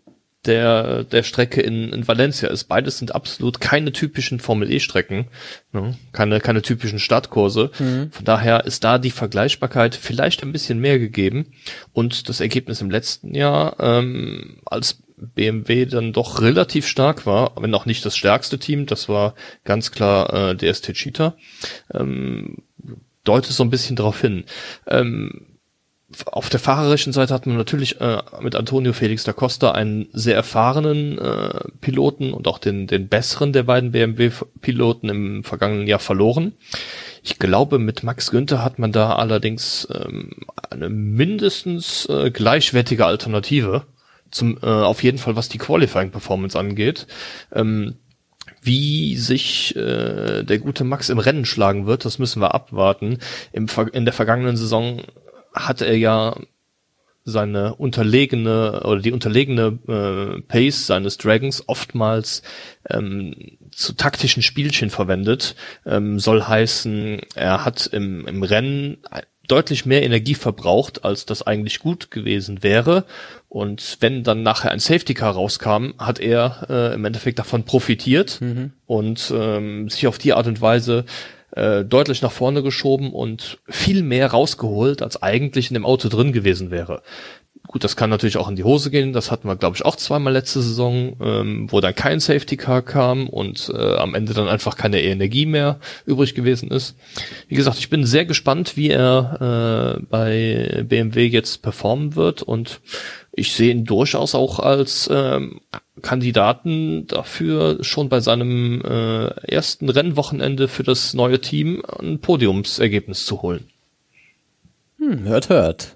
der der Strecke in, in Valencia ist. Beides sind absolut keine typischen Formel-E-Strecken, ne? keine keine typischen Startkurse. Mhm. Von daher ist da die Vergleichbarkeit vielleicht ein bisschen mehr gegeben. Und das Ergebnis im letzten Jahr, ähm, als B M W dann doch relativ stark war, wenn auch nicht das stärkste Team, das war ganz klar äh, D S T Cheetah, ähm, deutet so ein bisschen darauf hin. Ähm, auf der fahrerischen Seite hat man natürlich äh, mit Antonio Felix da Costa einen sehr erfahrenen äh, Piloten und auch den den besseren der beiden B M W-Piloten im vergangenen Jahr verloren. Ich glaube, mit Max Günther hat man da allerdings ähm, eine mindestens äh, gleichwertige Alternative. Zum, äh, auf jeden Fall, was die Qualifying-Performance angeht. Ähm, wie sich äh, der gute Max im Rennen schlagen wird, das müssen wir abwarten. Im, in der vergangenen Saison hat er ja seine unterlegene oder die unterlegene äh, Pace seines Dragons oftmals ähm, zu taktischen Spielchen verwendet. Ähm, soll heißen, er hat im, im Rennen deutlich mehr Energie verbraucht, als das eigentlich gut gewesen wäre. Und wenn dann nachher ein Safety Car rauskam, hat er äh, im Endeffekt davon profitiert mhm. und ähm, sich auf die Art und Weise äh, deutlich nach vorne geschoben und viel mehr rausgeholt, als eigentlich in dem Auto drin gewesen wäre. Gut, das kann natürlich auch in die Hose gehen. Das hatten wir, glaube ich, auch zweimal letzte Saison, ähm, wo dann kein Safety Car kam und äh, am Ende dann einfach keine Energie mehr übrig gewesen ist. Wie gesagt, ich bin sehr gespannt, wie er äh, bei B M W jetzt performen wird und ich sehe ihn durchaus auch als ähm, Kandidaten dafür, schon bei seinem äh, ersten Rennwochenende für das neue Team ein Podiumsergebnis zu holen. Hm, hört, hört.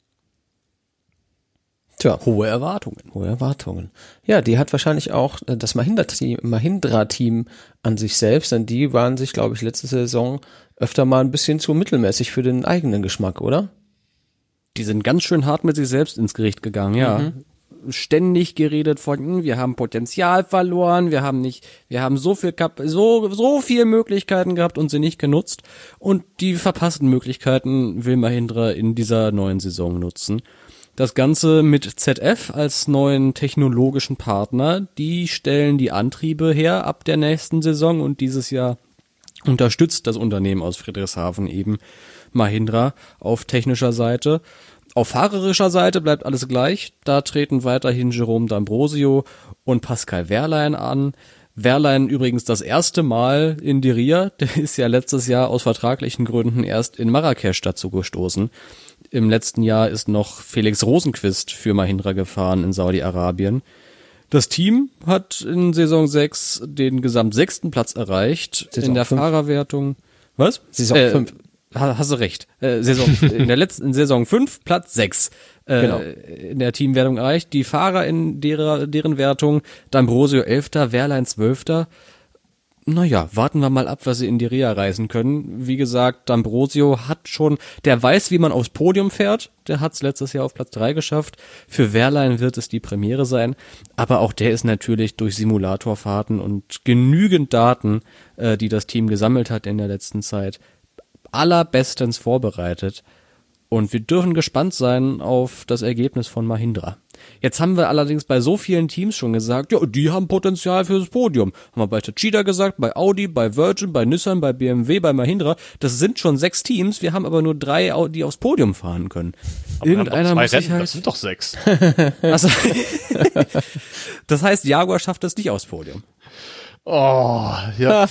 Tja, hohe Erwartungen. Hohe Erwartungen. Ja, die hat wahrscheinlich auch das Mahindra-Team, Mahindra-Team an sich selbst, denn die waren sich, glaube ich, letzte Saison öfter mal ein bisschen zu mittelmäßig für den eigenen Geschmack, oder? Die sind ganz schön hart mit sich selbst ins Gericht gegangen, ja. Mhm. Ständig geredet von, wir haben Potenzial verloren, wir haben nicht, wir haben so viel Kap- so so viele Möglichkeiten gehabt und sie nicht genutzt und die verpassten Möglichkeiten will Mahindra in dieser neuen Saison nutzen. Das Ganze mit Z F als neuen technologischen Partner, die stellen die Antriebe her ab der nächsten Saison und dieses Jahr unterstützt das Unternehmen aus Friedrichshafen eben Mahindra auf technischer Seite. Auf fahrerischer Seite bleibt alles gleich, da treten weiterhin Jerome D'Ambrosio und Pascal Wehrlein an. Wehrlein übrigens das erste Mal in Diriyah, der ist ja letztes Jahr aus vertraglichen Gründen erst in Marrakesch dazu gestoßen. Im letzten Jahr ist noch Felix Rosenqvist für Mahindra gefahren in Saudi-Arabien. Das Team hat in Saison sechs den gesamt sechsten Platz erreicht. Saison in der fünf. Fahrerwertung. Was? Saison äh, fünf. Hast du recht. Äh, Saison, in der letzten in Saison fünf Platz sechs äh, genau. in der Teamwertung erreicht. Die Fahrer in derer, deren Wertung, D'Ambrosio elfter, Wehrlein zwölfter. Naja, warten wir mal ab, was sie in Diriyah reisen können. Wie gesagt, D'Ambrosio hat schon, der weiß, wie man aufs Podium fährt. Der hat es letztes Jahr auf Platz drei geschafft. Für Wehrlein wird es die Premiere sein. Aber auch der ist natürlich durch Simulatorfahrten und genügend Daten, äh, die das Team gesammelt hat in der letzten Zeit, allerbestens vorbereitet. Und wir dürfen gespannt sein auf das Ergebnis von Mahindra. Jetzt haben wir allerdings bei so vielen Teams schon gesagt, ja, die haben Potenzial fürs Podium. Haben wir bei Techeetah gesagt, bei Audi, bei Virgin, bei Nissan, bei B M W, bei Mahindra. Das sind schon sechs Teams, wir haben aber nur drei, die aufs Podium fahren können. Aber Irgendeiner muss sich halt... Das sind doch sechs. Also, das heißt, Jaguar schafft es nicht aufs Podium. Oh, ja.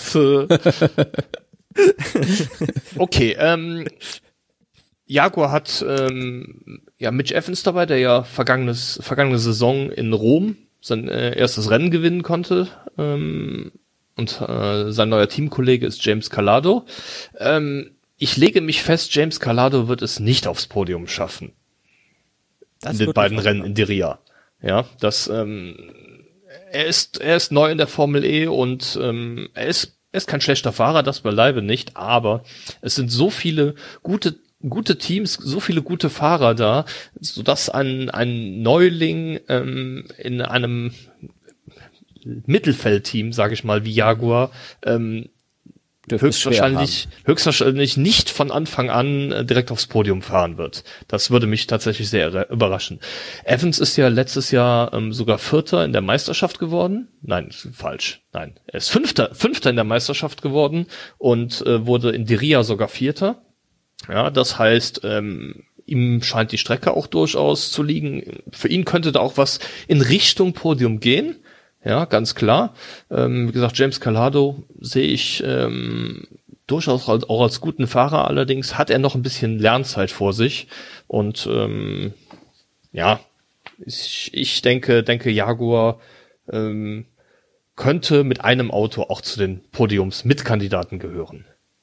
Okay, ähm... Jaguar hat ähm, ja Mitch Evans dabei, der ja vergangenes, vergangene Saison in Rom sein äh, erstes Rennen gewinnen konnte. Ähm, und äh, sein neuer Teamkollege ist James Calado. Ähm, ich lege mich fest, James Calado wird es nicht aufs Podium schaffen. Das in den beiden Rennen in Diriyah. Ja, das ähm, er ist er ist neu in der Formel E und ähm, er ist er ist kein schlechter Fahrer, das beileibe nicht, aber es sind so viele gute gute Teams, so viele gute Fahrer da, sodass ein, ein Neuling ähm, in einem Mittelfeldteam, sage ich mal, wie Jaguar, ähm, höchstwahrscheinlich, höchstwahrscheinlich nicht von Anfang an äh, direkt aufs Podium fahren wird. Das würde mich tatsächlich sehr überraschen. Evans ist ja letztes Jahr ähm, sogar Vierter in der Meisterschaft geworden. Nein, falsch. Nein, er ist Fünfter, Fünfter in der Meisterschaft geworden und äh, wurde in Diriyah sogar Vierter. Ja, das heißt, ähm, ihm scheint die Strecke auch durchaus zu liegen. Für ihn könnte da auch was in Richtung Podium gehen. Ja, ganz klar. Ähm, wie gesagt, James Calado sehe ich ähm, durchaus als, auch als guten Fahrer. Allerdings hat er noch ein bisschen Lernzeit vor sich. Und ähm, ja, ich, ich denke, denke Jaguar ähm, könnte mit einem Auto auch zu den Podiums-Mitkandidaten gehören.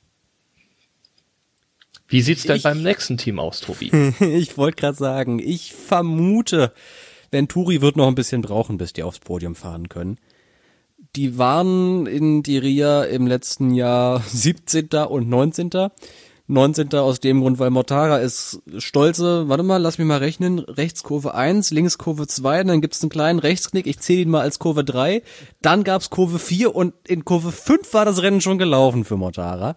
Wie sieht's denn ich, beim nächsten Team aus, Tobi? Ich wollte gerade sagen, ich vermute, Venturi wird noch ein bisschen brauchen, bis die aufs Podium fahren können. Die waren in Diriyah im letzten Jahr siebzehnter und neunzehnter neunzehnter aus dem Grund, weil Mortara ist stolze, warte mal, lass mich mal rechnen, rechts Kurve eins, links Kurve zwei, dann gibt's einen kleinen Rechtsknick, ich zähle ihn mal als Kurve drei, dann gab's Kurve vier und in Kurve fünf war das Rennen schon gelaufen für Mortara.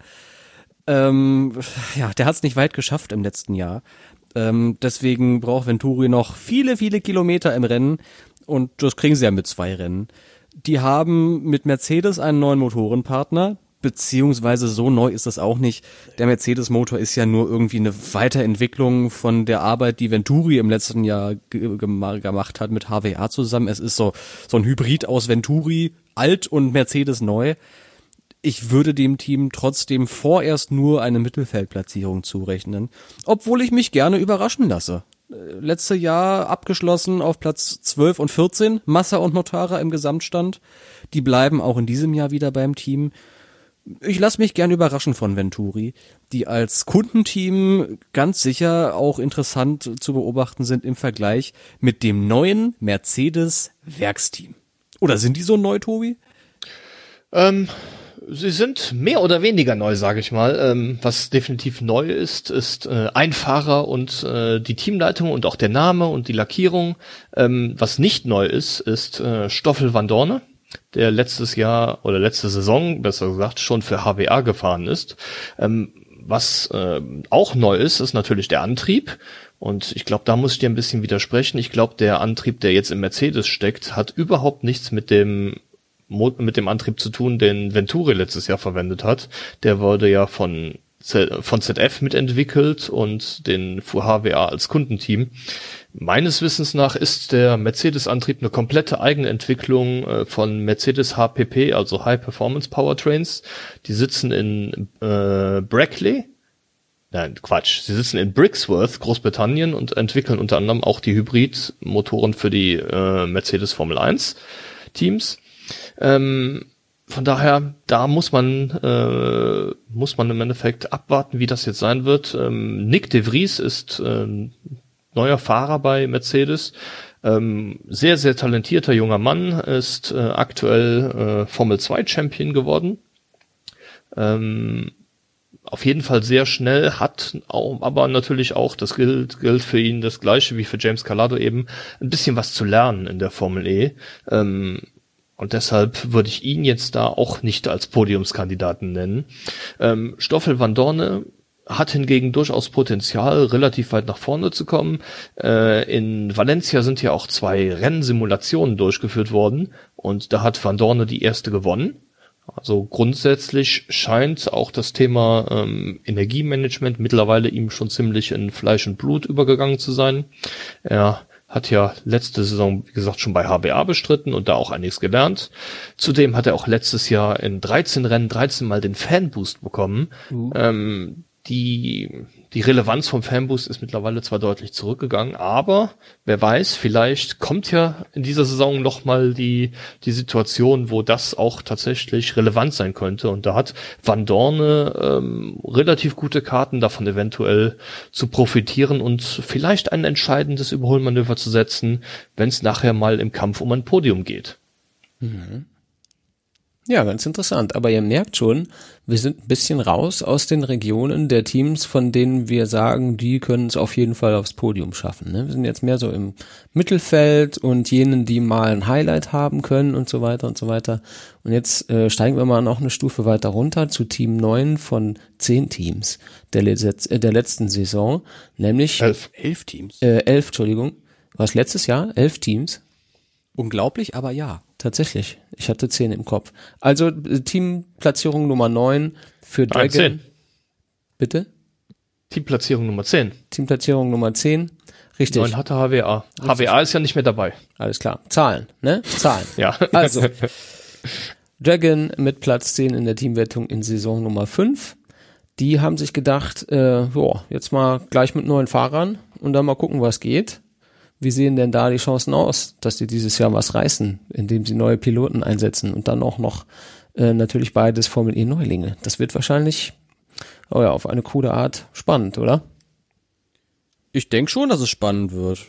Ähm, ja, der hat's nicht weit geschafft im letzten Jahr. Ähm, deswegen braucht Venturi noch viele, viele Kilometer im Rennen und das kriegen sie ja mit zwei Rennen. Die haben mit Mercedes einen neuen Motorenpartner, beziehungsweise so neu ist das auch nicht. Der Mercedes-Motor ist ja nur irgendwie eine Weiterentwicklung von der Arbeit, die Venturi im letzten Jahr ge- gemacht hat mit H W A zusammen. Es ist so, so ein Hybrid aus Venturi, alt und Mercedes neu. Ich würde dem Team trotzdem vorerst nur eine Mittelfeldplatzierung zurechnen, obwohl ich mich gerne überraschen lasse. Letzte Jahr abgeschlossen auf Platz zwölf und vierzehn, Massa und Mortara im Gesamtstand. Die bleiben auch in diesem Jahr wieder beim Team. Ich lasse mich gern überraschen von Venturi, die als Kundenteam ganz sicher auch interessant zu beobachten sind im Vergleich mit dem neuen Mercedes-Werksteam. Oder sind die so neu, Tobi? Ähm... Sie sind mehr oder weniger neu, sage ich mal. Ähm, was definitiv neu ist, ist äh, ein Fahrer und äh, die Teamleitung und auch der Name und die Lackierung. Ähm, was nicht neu ist, ist äh, Stoffel Vandoorne, der letztes Jahr oder letzte Saison, besser gesagt, schon für H W A gefahren ist. Ähm, was äh, auch neu ist, ist natürlich der Antrieb. Und ich glaube, da muss ich dir ein bisschen widersprechen. Ich glaube, der Antrieb, der jetzt im Mercedes steckt, hat überhaupt nichts mit dem mit dem Antrieb zu tun, den Venturi letztes Jahr verwendet hat. Der wurde ja von Z, von Z F mitentwickelt und den fuhr H W A als Kundenteam. Meines Wissens nach ist der Mercedes-Antrieb eine komplette eigene Entwicklung äh, von Mercedes H P P, also High Performance Powertrains. Die sitzen in äh, Brackley. Nein, Quatsch. Sie sitzen in Brixworth, Großbritannien, und entwickeln unter anderem auch die Hybridmotoren für die äh, Mercedes Formel eins Teams. Ähm, von daher, da muss man äh, muss man im Endeffekt abwarten, wie das jetzt sein wird. Ähm, Nick de Vries ist äh, neuer Fahrer bei Mercedes. Ähm, sehr, sehr talentierter junger Mann, ist äh, aktuell äh, Formel zwei Champion geworden. Ähm, auf jeden Fall sehr schnell, hat auch, aber natürlich auch, das gilt, gilt für ihn das Gleiche wie für James Calado eben, ein bisschen was zu lernen in der Formel E. Ähm, Und deshalb würde ich ihn jetzt da auch nicht als Podiumskandidaten nennen. Ähm, Stoffel Vandoorne hat hingegen durchaus Potenzial, relativ weit nach vorne zu kommen. Äh, in Valencia sind ja auch zwei Rennsimulationen durchgeführt worden und da hat Vandoorne die erste gewonnen. Also grundsätzlich scheint auch das Thema ähm, Energiemanagement mittlerweile ihm schon ziemlich in Fleisch und Blut übergegangen zu sein. Er hat ja letzte Saison, wie gesagt, schon bei H B A bestritten und da auch einiges gelernt. Zudem hat er auch letztes Jahr in dreizehn Rennen dreizehn Mal den Fanboost bekommen. Uh. Ähm, die, die Relevanz vom Fanboost ist mittlerweile zwar deutlich zurückgegangen, aber wer weiß, vielleicht kommt ja in dieser Saison nochmal die, die Situation, wo das auch tatsächlich relevant sein könnte. Und da hat Vandoorne ähm, relativ gute Karten, davon eventuell zu profitieren und vielleicht ein entscheidendes Überholmanöver zu setzen, wenn es nachher mal im Kampf um ein Podium geht. Mhm. Ja, ganz interessant. Aber ihr merkt schon, wir sind ein bisschen raus aus den Regionen der Teams, von denen wir sagen, die können es auf jeden Fall aufs Podium schaffen. Ne? Wir sind jetzt mehr so im Mittelfeld und jenen, die mal ein Highlight haben können und so weiter und so weiter. Und jetzt äh, steigen wir mal noch eine Stufe weiter runter zu Team neun von zehn Teams der, Letz- äh, der letzten Saison, nämlich elf, elf Teams. Äh, elf, Entschuldigung. War es letztes Jahr? Elf Teams? Unglaublich, aber ja. Tatsächlich. Ich hatte zehn im Kopf. Also äh, Teamplatzierung Nummer neun für Dragon. zehn. Bitte? Teamplatzierung Nummer zehn. Teamplatzierung Nummer zehn. Richtig. neun hatte H W A. Richtig. H W A ist ja nicht mehr dabei. Alles klar. Zahlen, ne? Zahlen. Ja. Also, Dragon mit Platz zehn in der Teamwertung in Saison Nummer fünf. Die haben sich gedacht, äh, jo, jetzt mal gleich mit neuen Fahrern und dann mal gucken, was geht. Wie sehen denn da die Chancen aus, dass die dieses Jahr was reißen, indem sie neue Piloten einsetzen und dann auch noch äh, natürlich beides Formel E Neulinge. Das wird wahrscheinlich oh ja, auf eine coole Art spannend, oder? Ich denke schon, dass es spannend wird.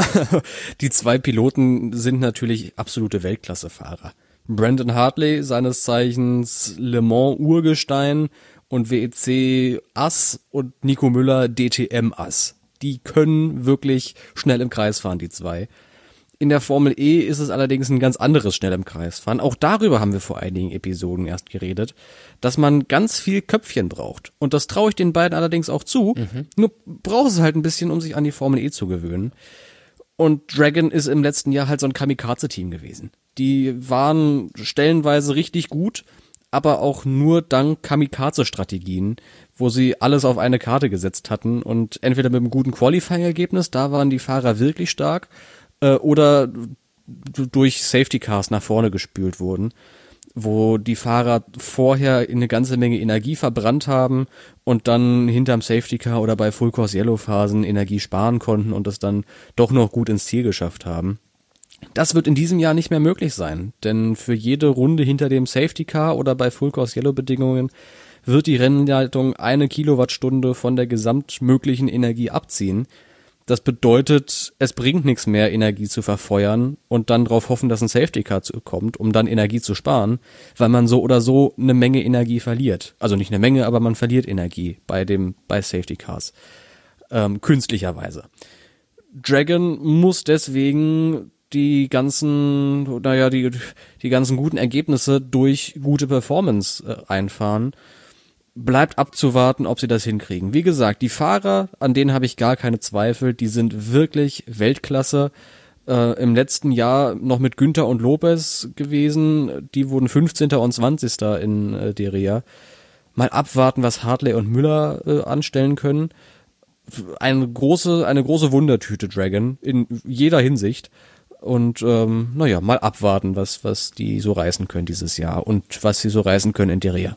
Die zwei Piloten sind natürlich absolute Weltklassefahrer. Brandon Hartley, seines Zeichens Le Mans Urgestein und W E C Ass und Nico Müller D T M Ass. Die können wirklich schnell im Kreis fahren, die zwei. In der Formel E ist es allerdings ein ganz anderes schnell im Kreis fahren. Auch darüber haben wir vor einigen Episoden erst geredet, dass man ganz viel Köpfchen braucht. Und das traue ich den beiden allerdings auch zu. Mhm. Nur braucht es halt ein bisschen, um sich an die Formel E zu gewöhnen. Und Dragon ist im letzten Jahr halt so ein Kamikaze-Team gewesen. Die waren stellenweise richtig gut, aber auch nur dank Kamikaze-Strategien, wo sie alles auf eine Karte gesetzt hatten und entweder mit einem guten Qualifying-Ergebnis, da waren die Fahrer wirklich stark, äh, oder durch Safety Cars nach vorne gespült wurden, wo die Fahrer vorher eine ganze Menge Energie verbrannt haben und dann hinterm Safety Car oder bei Full Course Yellow Phasen Energie sparen konnten und es dann doch noch gut ins Ziel geschafft haben. Das wird in diesem Jahr nicht mehr möglich sein, denn für jede Runde hinter dem Safety Car oder bei Full Course Yellow Bedingungen wird die Rennleitung eine Kilowattstunde von der gesamtmöglichen Energie abziehen. Das bedeutet, es bringt nichts mehr, Energie zu verfeuern und dann darauf hoffen, dass ein Safety Car kommt, um dann Energie zu sparen, weil man so oder so eine Menge Energie verliert. Also nicht eine Menge, aber man verliert Energie bei dem bei Safety Cars, ähm, künstlicherweise. Dragon muss deswegen die ganzen, naja, die, die ganzen guten Ergebnisse durch gute Performance äh, einfahren. Bleibt abzuwarten, ob sie das hinkriegen. Wie gesagt, die Fahrer, an denen habe ich gar keine Zweifel, die sind wirklich Weltklasse. Äh, im letzten Jahr noch mit Günther und Lopez gewesen, die wurden fünfzehnter und zwanzigster in äh, Diriyah. Mal abwarten, was Hartley und Müller äh, anstellen können. Eine große, eine große Wundertüte Dragon in jeder Hinsicht. Und ähm, naja, mal abwarten, was was die so reißen können dieses Jahr und was sie so reißen können in Diriyah.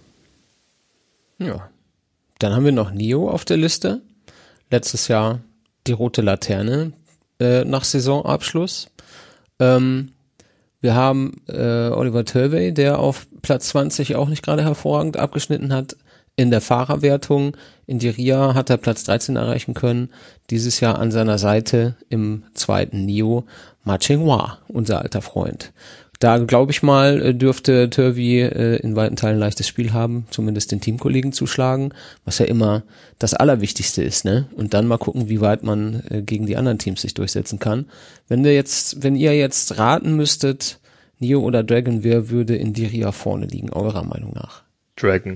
Ja. Dann haben wir noch Nio auf der Liste. Letztes Jahr die rote Laterne äh, nach Saisonabschluss. Ähm, wir haben äh, Oliver Turvey, der auf Platz zwanzig auch nicht gerade hervorragend abgeschnitten hat. In der Fahrerwertung in Diriyah hat er Platz dreizehn erreichen können. Dieses Jahr an seiner Seite im zweiten Nio Ma Ching-hua, unser alter Freund. Da glaube ich mal, dürfte Turvey äh, in weiten Teilen ein leichtes Spiel haben, zumindest den Teamkollegen zu schlagen, was ja immer das Allerwichtigste ist, ne? Und dann mal gucken, wie weit man äh, gegen die anderen Teams sich durchsetzen kann. Wenn wir jetzt, wenn ihr jetzt raten müsstet, Nio oder Dragon, wer würde in Diriyah vorne liegen, eurer Meinung nach? Dragon.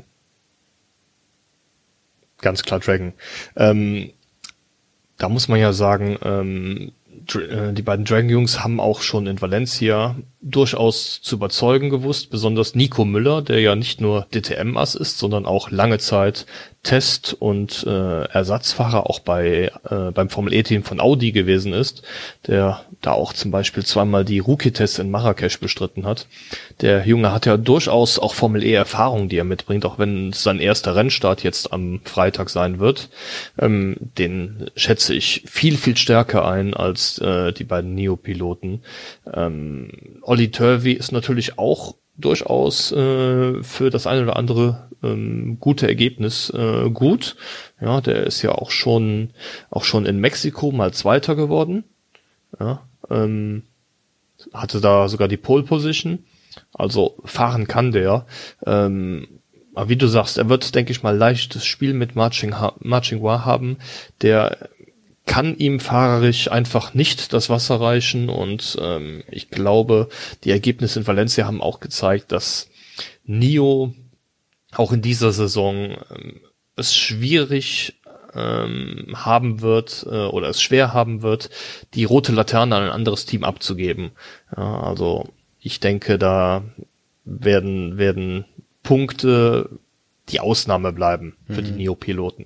Ganz klar Dragon. Ähm, da muss man ja sagen, ähm, die beiden Dragon-Jungs haben auch schon in Valencia durchaus zu überzeugen gewusst, besonders Nico Müller, der ja nicht nur D T M-Ass ist, sondern auch lange Zeit Test- und äh, Ersatzfahrer auch bei äh, beim Formel-E-Team von Audi gewesen ist, der da auch zum Beispiel zweimal die Rookie-Tests in Marrakesch bestritten hat. Der Junge hat ja durchaus auch Formel-E-Erfahrung, die er mitbringt, auch wenn es sein erster Rennstart jetzt am Freitag sein wird. Ähm, den schätze ich viel, viel stärker ein als äh, die beiden Neo-Piloten. Ähm, Olli Turvey ist natürlich auch durchaus äh, für das eine oder andere ähm, gute Ergebnis äh, gut. Ja, der ist ja auch schon auch schon in Mexiko mal Zweiter geworden. Ja, ähm, hatte da sogar die Pole Position. Also fahren kann der. Ähm, aber wie du sagst, er wird, denke ich mal, leichtes Spiel mit Marching, ha- Marching War haben. Der kann ihm fahrerisch einfach nicht das Wasser reichen. Und ähm, ich glaube, die Ergebnisse in Valencia haben auch gezeigt, dass Nio auch in dieser Saison ähm, es schwierig ähm, haben wird äh, oder es schwer haben wird, die rote Laterne an ein anderes Team abzugeben. Ja, also ich denke, da werden werden Punkte die Ausnahme bleiben für mhm. die Nio-Piloten.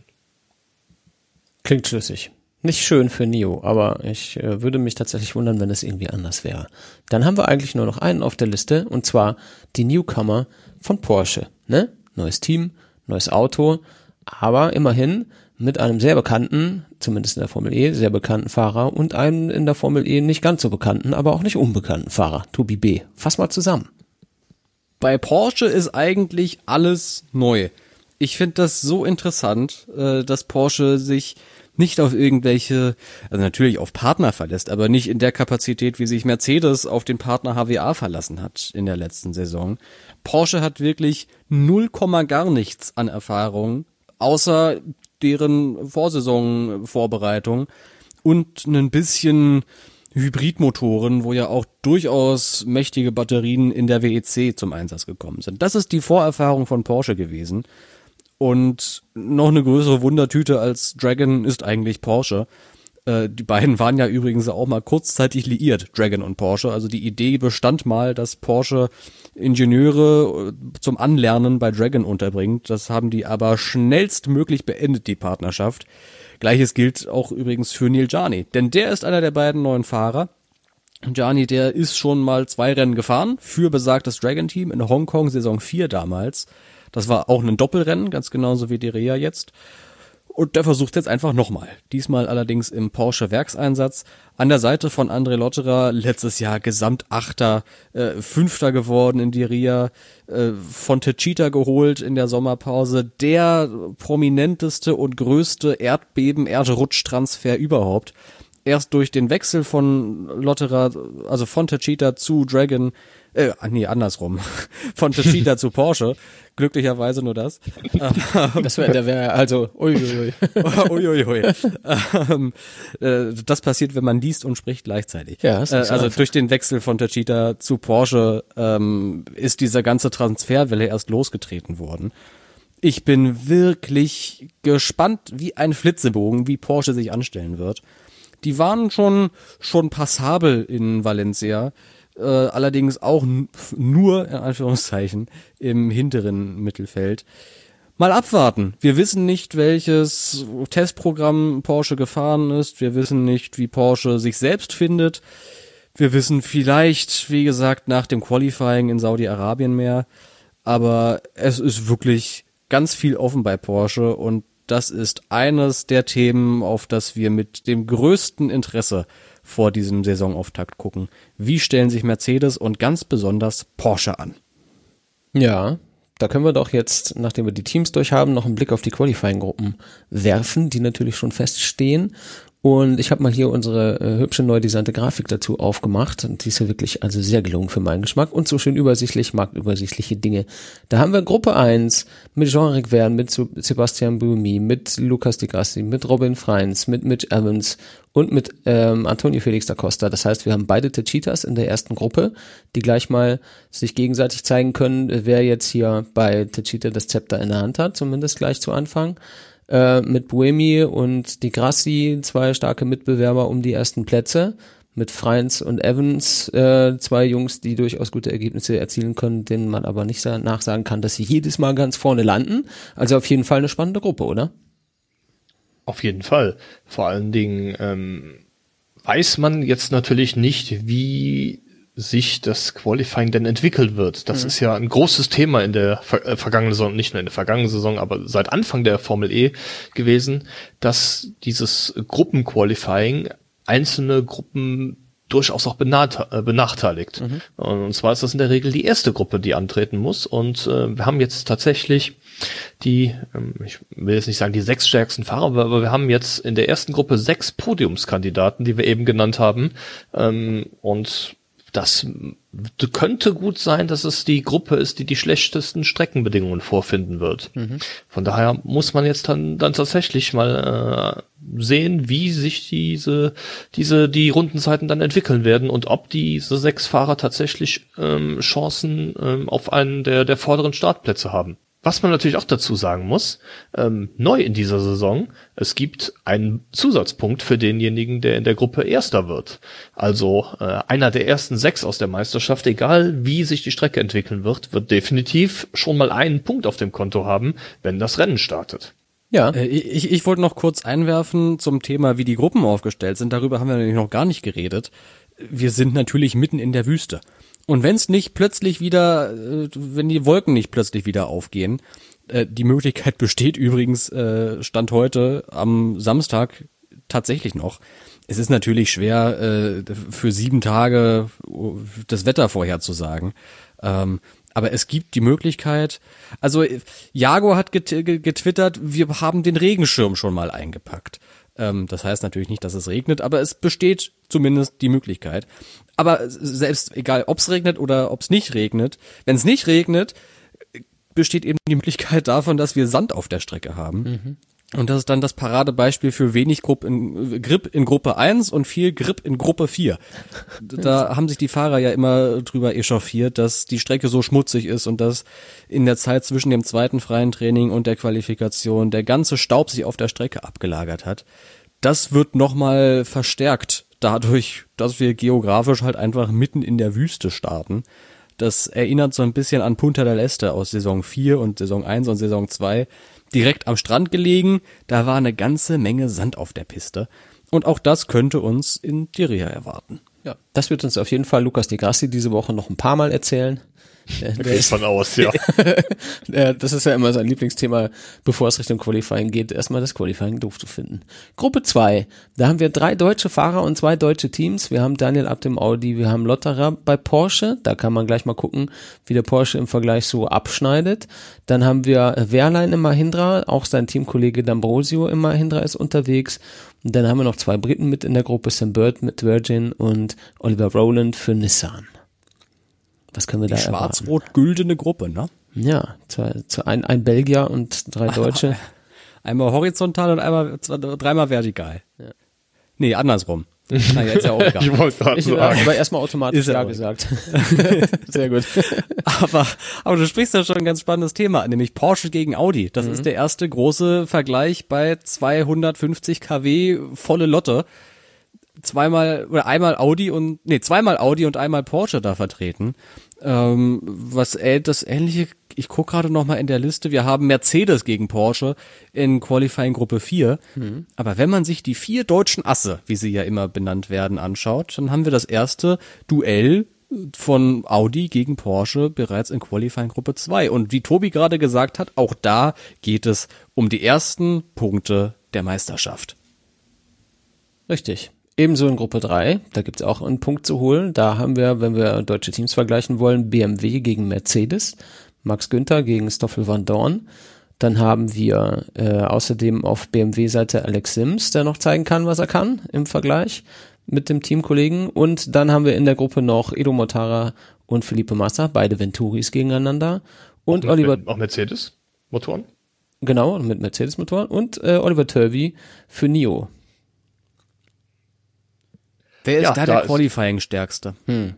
Klingt schlüssig. Nicht schön für Nio, aber ich äh, würde mich tatsächlich wundern, wenn es irgendwie anders wäre. Dann haben wir eigentlich nur noch einen auf der Liste, und zwar die Newcomer von Porsche. Ne? Neues Team, neues Auto, aber immerhin mit einem sehr bekannten, zumindest in der Formel E, sehr bekannten Fahrer und einem in der Formel E nicht ganz so bekannten, aber auch nicht unbekannten Fahrer, Toby B. Fass mal zusammen. Bei Porsche ist eigentlich alles neu. Ich finde das so interessant, dass Porsche sich nicht auf irgendwelche, also natürlich auf Partner verlässt, aber nicht in der Kapazität, wie sich Mercedes auf den Partner H W A verlassen hat in der letzten Saison. Porsche hat wirklich null Komma gar nichts an Erfahrung, außer deren Vorsaisonvorbereitung und ein bisschen Hybridmotoren, wo ja auch durchaus mächtige Batterien in der W E C zum Einsatz gekommen sind. Das ist die Vorerfahrung von Porsche gewesen. Und noch eine größere Wundertüte als Dragon ist eigentlich Porsche. Äh, die beiden waren ja übrigens auch mal kurzzeitig liiert, Dragon und Porsche. Also die Idee bestand mal, dass Porsche Ingenieure zum Anlernen bei Dragon unterbringt. Das haben die aber schnellstmöglich beendet, die Partnerschaft. Gleiches gilt auch übrigens für Neil Jani, denn der ist einer der beiden neuen Fahrer. Jani, der ist schon mal zwei Rennen gefahren für besagtes Dragon-Team in Hongkong, Saison vier damals. Das war auch ein Doppelrennen, ganz genauso wie Derea jetzt. Und der versucht jetzt einfach nochmal. Diesmal allerdings im Porsche-Werkseinsatz. An der Seite von André Lotterer, letztes Jahr Gesamtachter, äh, Fünfter geworden in Derea, äh, von Techeetah geholt in der Sommerpause. Der prominenteste und größte Erdbeben-Erdrutschtransfer überhaupt. Erst durch den Wechsel von Lotterer, also von Techeetah zu Dragon, äh, nee, andersrum, von Techeetah zu Porsche, glücklicherweise nur das. Das wäre, der wäre also, uiuiui. Uiuiui. ähm, äh, das passiert, wenn man liest und spricht gleichzeitig. Ja, das ist äh, also einfach. durch den Wechsel von Techeetah zu Porsche ähm, ist diese ganze Transferwelle erst losgetreten worden. Ich bin wirklich gespannt wie ein Flitzebogen, wie Porsche sich anstellen wird. Die waren schon schon passabel in Valencia, äh, allerdings auch n- nur, in Anführungszeichen, im hinteren Mittelfeld. Mal abwarten. Wir wissen nicht, welches Testprogramm Porsche gefahren ist. Wir wissen nicht, wie Porsche sich selbst findet. Wir wissen vielleicht, wie gesagt, nach dem Qualifying in Saudi-Arabien mehr. Aber es ist wirklich ganz viel offen bei Porsche, und das ist eines der Themen, auf das wir mit dem größten Interesse vor diesem Saisonauftakt gucken. Wie stellen sich Mercedes und ganz besonders Porsche an? Ja, da können wir doch jetzt, nachdem wir die Teams durch haben, noch einen Blick auf die Qualifying-Gruppen werfen, die natürlich schon feststehen. Und ich habe mal hier unsere äh, hübsche neu designte Grafik dazu aufgemacht. Und die ist ja wirklich also sehr gelungen für meinen Geschmack und so schön übersichtlich, marktübersichtliche Dinge. Da haben wir Gruppe eins mit Jean-Ric Verne, mit Sebastian Buemi, mit Lucas Di Grassi, mit Robin Freins, mit Mitch Evans und mit ähm, Antonio Felix da Costa. Das heißt, wir haben beide Techeetahs in der ersten Gruppe, die gleich mal sich gegenseitig zeigen können, wer jetzt hier bei Techeetah das Zepter in der Hand hat, zumindest gleich zu Anfang. Äh, mit Buemi und Di Grassi zwei starke Mitbewerber um die ersten Plätze, mit Freins und Evans äh, zwei Jungs, die durchaus gute Ergebnisse erzielen können, denen man aber nicht sa- nachsagen kann, dass sie jedes Mal ganz vorne landen. Also auf jeden Fall eine spannende Gruppe, oder? Auf jeden Fall. Vor allen Dingen ähm, weiß man jetzt natürlich nicht, wie sich das Qualifying denn entwickelt wird. Das mhm. ist ja ein großes Thema in der ver- äh, vergangenen Saison, nicht nur in der vergangenen Saison, aber seit Anfang der Formel E gewesen, dass dieses Gruppenqualifying einzelne Gruppen durchaus auch benach- äh, benachteiligt. Mhm. Und zwar ist das in der Regel die erste Gruppe, die antreten muss. Und äh, wir haben jetzt tatsächlich die, ähm, ich will jetzt nicht sagen die sechs stärksten Fahrer, aber, aber wir haben jetzt in der ersten Gruppe sechs Podiumskandidaten, die wir eben genannt haben. Ähm, und das könnte gut sein, dass es die Gruppe ist, die die schlechtesten Streckenbedingungen vorfinden wird. Mhm. Von daher muss man jetzt dann, dann tatsächlich mal äh, sehen, wie sich diese, diese, die Rundenzeiten dann entwickeln werden und ob diese sechs Fahrer tatsächlich ähm, Chancen ähm, auf einen der, der vorderen Startplätze haben. Was man natürlich auch dazu sagen muss, ähm, neu in dieser Saison, es gibt einen Zusatzpunkt für denjenigen, der in der Gruppe Erster wird. Also äh, einer der ersten sechs aus der Meisterschaft, egal wie sich die Strecke entwickeln wird, wird definitiv schon mal einen Punkt auf dem Konto haben, wenn das Rennen startet. Ja. Äh, ich, ich wollte noch kurz einwerfen zum Thema, wie die Gruppen aufgestellt sind. Darüber haben wir nämlich noch gar nicht geredet. Wir sind natürlich mitten in der Wüste. Und wenn es nicht plötzlich wieder, wenn die Wolken nicht plötzlich wieder aufgehen, äh, die Möglichkeit besteht übrigens, äh, Stand heute am Samstag tatsächlich noch. Es ist natürlich schwer, äh, für sieben Tage das Wetter vorherzusagen. Ähm, aber es gibt die Möglichkeit, also Jago hat get- getwittert, wir haben den Regenschirm schon mal eingepackt. Das heißt natürlich nicht, dass es regnet, aber es besteht zumindest die Möglichkeit. Aber selbst egal, ob es regnet oder ob es nicht regnet, wenn es nicht regnet, besteht eben die Möglichkeit davon, dass wir Sand auf der Strecke haben. Mhm. Und das ist dann das Paradebeispiel für wenig Grip in, Grip in Gruppe eins und viel Grip in Gruppe vier. Da haben sich die Fahrer ja immer drüber echauffiert, dass die Strecke so schmutzig ist und dass in der Zeit zwischen dem zweiten freien Training und der Qualifikation der ganze Staub sich auf der Strecke abgelagert hat. Das wird nochmal verstärkt dadurch, dass wir geografisch halt einfach mitten in der Wüste starten. Das erinnert so ein bisschen an Punta del Este aus Saison vier und Saison eins und Saison zwei. Direkt am Strand gelegen, da war eine ganze Menge Sand auf der Piste. Und auch das könnte uns in Diriyah erwarten. Ja, das wird uns auf jeden Fall Lucas di Grassi diese Woche noch ein paar Mal erzählen. Da geht von aus, ja. Das ist ja immer sein Lieblingsthema, bevor es Richtung Qualifying geht, erstmal das Qualifying doof zu finden. Gruppe zwei, da haben wir drei deutsche Fahrer und zwei deutsche Teams. Wir haben Daniel Abt im Audi, wir haben Lotterer bei Porsche. Da kann man gleich mal gucken, wie der Porsche im Vergleich so abschneidet. Dann haben wir Wehrlein im Mahindra, auch sein Teamkollege D'Ambrosio im Mahindra ist unterwegs. Und dann haben wir noch zwei Briten mit in der Gruppe, Sam Bird mit Virgin und Oliver Rowland für Nissan. Was können wir die da erwarten? Die schwarz-rot-güldene Gruppe, ne? Ja, zwei, zwei, ein, ein Belgier und drei Deutsche. Einmal horizontal und einmal zwei, dreimal vertikal. Ja. Nee, andersrum. Na, jetzt ja auch egal. Ich wollte gerade sagen. Aber erstmal automatisch ja gesagt. Sehr gut. aber, aber du sprichst ja schon ein ganz spannendes Thema an, nämlich Porsche gegen Audi. Das mhm. ist der erste große Vergleich bei zweihundertfünfzig Kilowatt volle Lotte. Zweimal oder einmal Audi und nee zweimal Audi und einmal Porsche da vertreten. Ähm, was äh, das ähnliche, ich gucke gerade noch mal in der Liste, wir haben Mercedes gegen Porsche in Qualifying Gruppe vier. Mhm. Aber wenn man sich die vier deutschen Asse, wie sie ja immer benannt werden, anschaut, dann haben wir das erste Duell von Audi gegen Porsche bereits in Qualifying Gruppe zwei. Und wie Tobi gerade gesagt hat, auch da geht es um die ersten Punkte der Meisterschaft. Richtig. Ebenso in Gruppe drei, da gibt es auch einen Punkt zu holen. Da haben wir, wenn wir deutsche Teams vergleichen wollen, B M W gegen Mercedes, Max Günther gegen Stoffel van Dorn. Dann haben wir äh, außerdem auf B M W-Seite Alex Sims, der noch zeigen kann, was er kann im Vergleich mit dem Teamkollegen. Und dann haben wir in der Gruppe noch Edo Mortara und Felipe Massa, beide Venturis gegeneinander. Und auch Oliver... Auch Mercedes-Motoren? Genau, mit Mercedes-Motoren. Und äh, Oliver Turvey für N I O. Wer ist ja, da, da der Qualifying-Stärkste? Hm.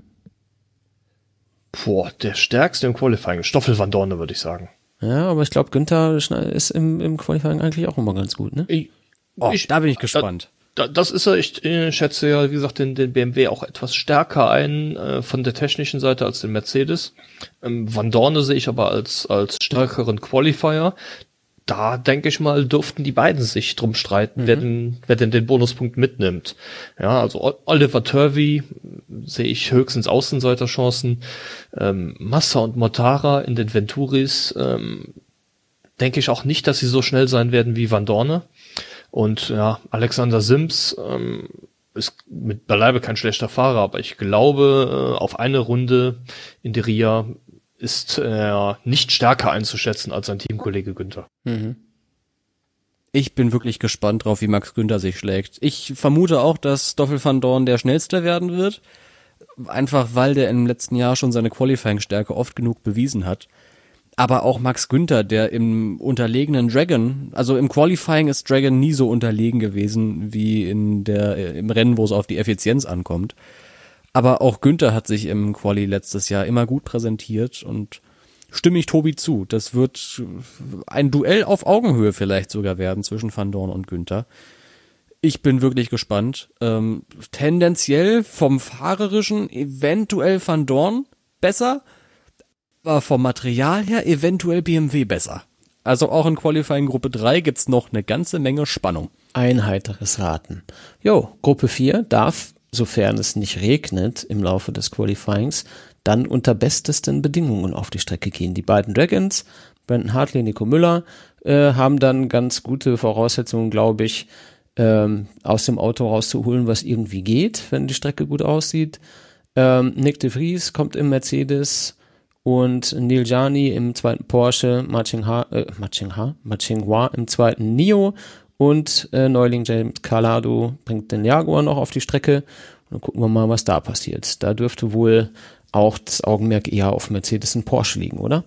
Boah, der Stärkste im Qualifying. Stoffel van Dorn, würde ich sagen. Ja, aber ich glaube, Günther ist im, im Qualifying eigentlich auch immer ganz gut, ne? Ich, oh, ich, da bin ich gespannt. Da, das ist er. Ich äh, schätze ja, wie gesagt, den, den B M W auch etwas stärker ein äh, von der technischen Seite als den Mercedes. Ähm, Van Dorn sehe ich aber als, als stärkeren Qualifier. Da denke ich mal, dürften die beiden sich drum streiten, mhm. wer, den, wer denn den Bonuspunkt mitnimmt. Ja, also Oliver Turvey sehe ich höchstens Außenseiterchancen. Ähm, Massa und Mortara in den Venturis ähm, denke ich auch nicht, dass sie so schnell sein werden wie Van Dorne. Und ja, Alexander Sims ähm, ist mit beileibe kein schlechter Fahrer, aber ich glaube, äh, auf eine Runde in Diriyah ist er nicht stärker einzuschätzen als sein Teamkollege Günther. Mhm. Ich bin wirklich gespannt drauf, wie Max Günther sich schlägt. Ich vermute auch, dass Stoffel van Dorn der Schnellste werden wird. einfach weil der im letzten Jahr schon seine Qualifying-Stärke oft genug bewiesen hat. Aber auch Max Günther, der im unterlegenen Dragon, also im Qualifying ist Dragon nie so unterlegen gewesen wie in der im Rennen, wo es auf die Effizienz ankommt. Aber auch Günther hat sich im Quali letztes Jahr immer gut präsentiert und stimme ich Tobi zu. Das wird ein Duell auf Augenhöhe vielleicht sogar werden zwischen Van Dorn und Günther. Ich bin wirklich gespannt. Ähm, tendenziell vom Fahrerischen eventuell Van Dorn besser, aber vom Material her eventuell B M W besser. Also auch in Qualifying Gruppe drei gibt's noch eine ganze Menge Spannung. Ein heiteres Raten. Jo, Gruppe vier darf, sofern es nicht regnet im Laufe des Qualifyings, dann unter bestesten Bedingungen auf die Strecke gehen. Die beiden Dragons, Brandon Hartley, Nico Müller, äh, haben dann ganz gute Voraussetzungen, glaube ich, ähm, aus dem Auto rauszuholen, was irgendwie geht, wenn die Strecke gut aussieht. Ähm, Nick de Vries kommt im Mercedes und Neil Jani im zweiten Porsche, Machinha, äh, Machinha, Machinhua im zweiten Nio und äh, Neuling James Calado bringt den Jaguar noch auf die Strecke. Und dann gucken wir mal, was da passiert. Da dürfte wohl auch das Augenmerk eher auf Mercedes und Porsche liegen, oder?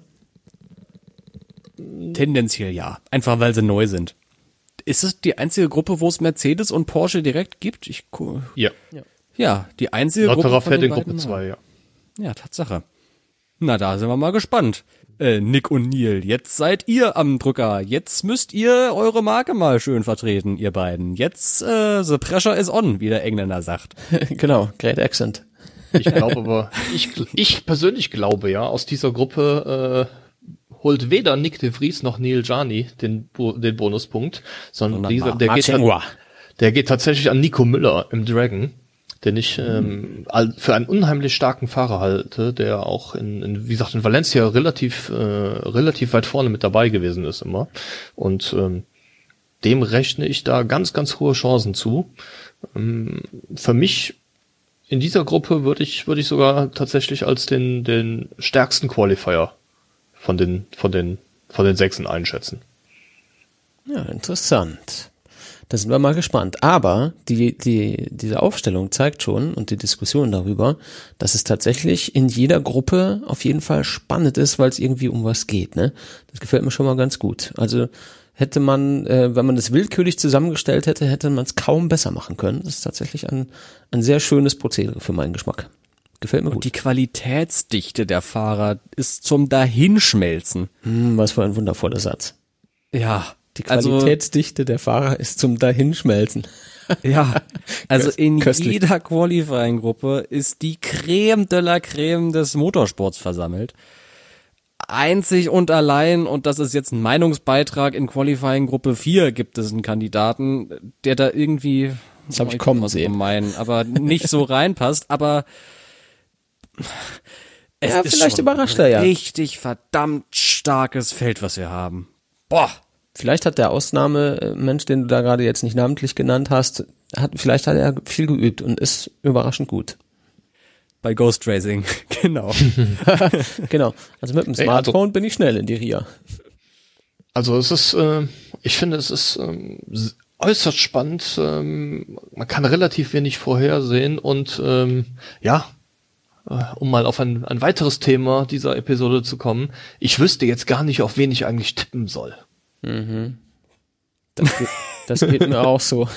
Tendenziell ja, einfach weil sie neu sind. Ist es die einzige Gruppe, wo es Mercedes und Porsche direkt gibt? Ich ja. Ja, die einzige Lotterer Gruppe von fährt den in Gruppe beiden zwei, ja. Ja, Tatsache. Na, da sind wir mal gespannt. Äh, Nick und Neil, jetzt seid ihr am Drücker. Jetzt müsst ihr eure Marke mal schön vertreten, ihr beiden. Jetzt, äh, the pressure is on, wie der Engländer sagt. Genau, great accent. Ich glaube aber, ich, ich persönlich glaube ja, aus dieser Gruppe äh, holt weder Nick de Vries noch Neil Jani den, den Bonuspunkt, sondern Sondern dieser, Ma- der, geht, Machinhua. der geht tatsächlich an Nico Müller im Dragon, den ich ähm, all- für einen unheimlich starken Fahrer halte, der auch in, in wie gesagt, in Valencia relativ äh, relativ weit vorne mit dabei gewesen ist immer. Und ähm, dem rechne ich da ganz, ganz hohe Chancen zu. Ähm, für mich in dieser Gruppe würde ich würde ich sogar tatsächlich als den den stärksten Qualifier von den von den von den Sechsen einschätzen. Ja, interessant. Da sind wir mal gespannt. Aber die, die, diese Aufstellung zeigt schon und die Diskussion darüber, dass es tatsächlich in jeder Gruppe auf jeden Fall spannend ist, weil es irgendwie um was geht, ne? Das gefällt mir schon mal ganz gut. Also hätte man, äh, wenn man das willkürlich zusammengestellt hätte, hätte man es kaum besser machen können. Das ist tatsächlich ein, ein sehr schönes Prozedere für meinen Geschmack. Gefällt mir Und gut. die Qualitätsdichte der Fahrer ist zum Dahinschmelzen. Hm, was für ein wundervoller Satz. Ja. Die Qualitätsdichte der Fahrer ist zum Dahinschmelzen. Ja, also in Köstlich. jeder Qualifying-Gruppe ist die Creme de la Creme des Motorsports versammelt. Einzig und allein, und das ist jetzt ein Meinungsbeitrag, in Qualifying Gruppe vier gibt es einen Kandidaten, der da irgendwie, Das habe ich kommen sehen. Gemein, aber nicht so reinpasst, aber es Ja, ist vielleicht schon überrascht er ja. richtig verdammt starkes Feld, was wir haben. Boah. Vielleicht hat der Ausnahmemensch, den du da gerade jetzt nicht namentlich genannt hast, hat, vielleicht hat er viel geübt und ist überraschend gut. Bei Ghost Racing, genau. Genau. Also mit dem Ey, Smartphone also- bin ich schnell in die Ria. Also es ist, äh, ich finde, es ist ähm, s- äußerst spannend. Ähm, man kann relativ wenig vorhersehen und ähm, ja, äh, um mal auf ein, ein weiteres Thema dieser Episode zu kommen, ich wüsste jetzt gar nicht, auf wen ich eigentlich tippen soll. Das geht, das geht mir auch so.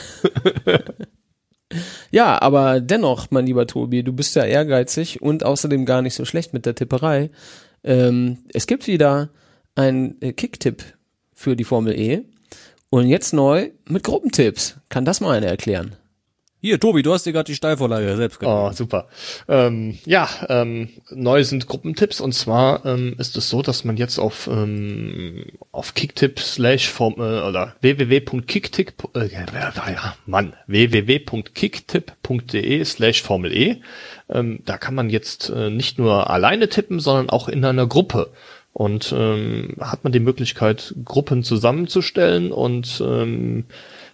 Ja, aber dennoch, mein lieber Tobi, du bist ja ehrgeizig und außerdem gar nicht so schlecht mit der Tipperei. Ähm, es gibt wieder einen äh, Kicktipp für die Formel E und jetzt neu mit Gruppentipps. Kann das mal einer erklären? Hier, Tobi, du hast dir gerade die Steilvorlage selbst gemacht. Oh, super. Ähm, ja, ähm, neu sind Gruppentipps und zwar ähm, ist es so, dass man jetzt auf ähm, auf Kicktip slash Form äh, oder www.kicktip äh, ja, Mann www.kicktip.de slash Formel E ähm, da kann man jetzt äh, nicht nur alleine tippen, sondern auch in einer Gruppe. Und ähm, hat man die Möglichkeit, Gruppen zusammenzustellen und ähm,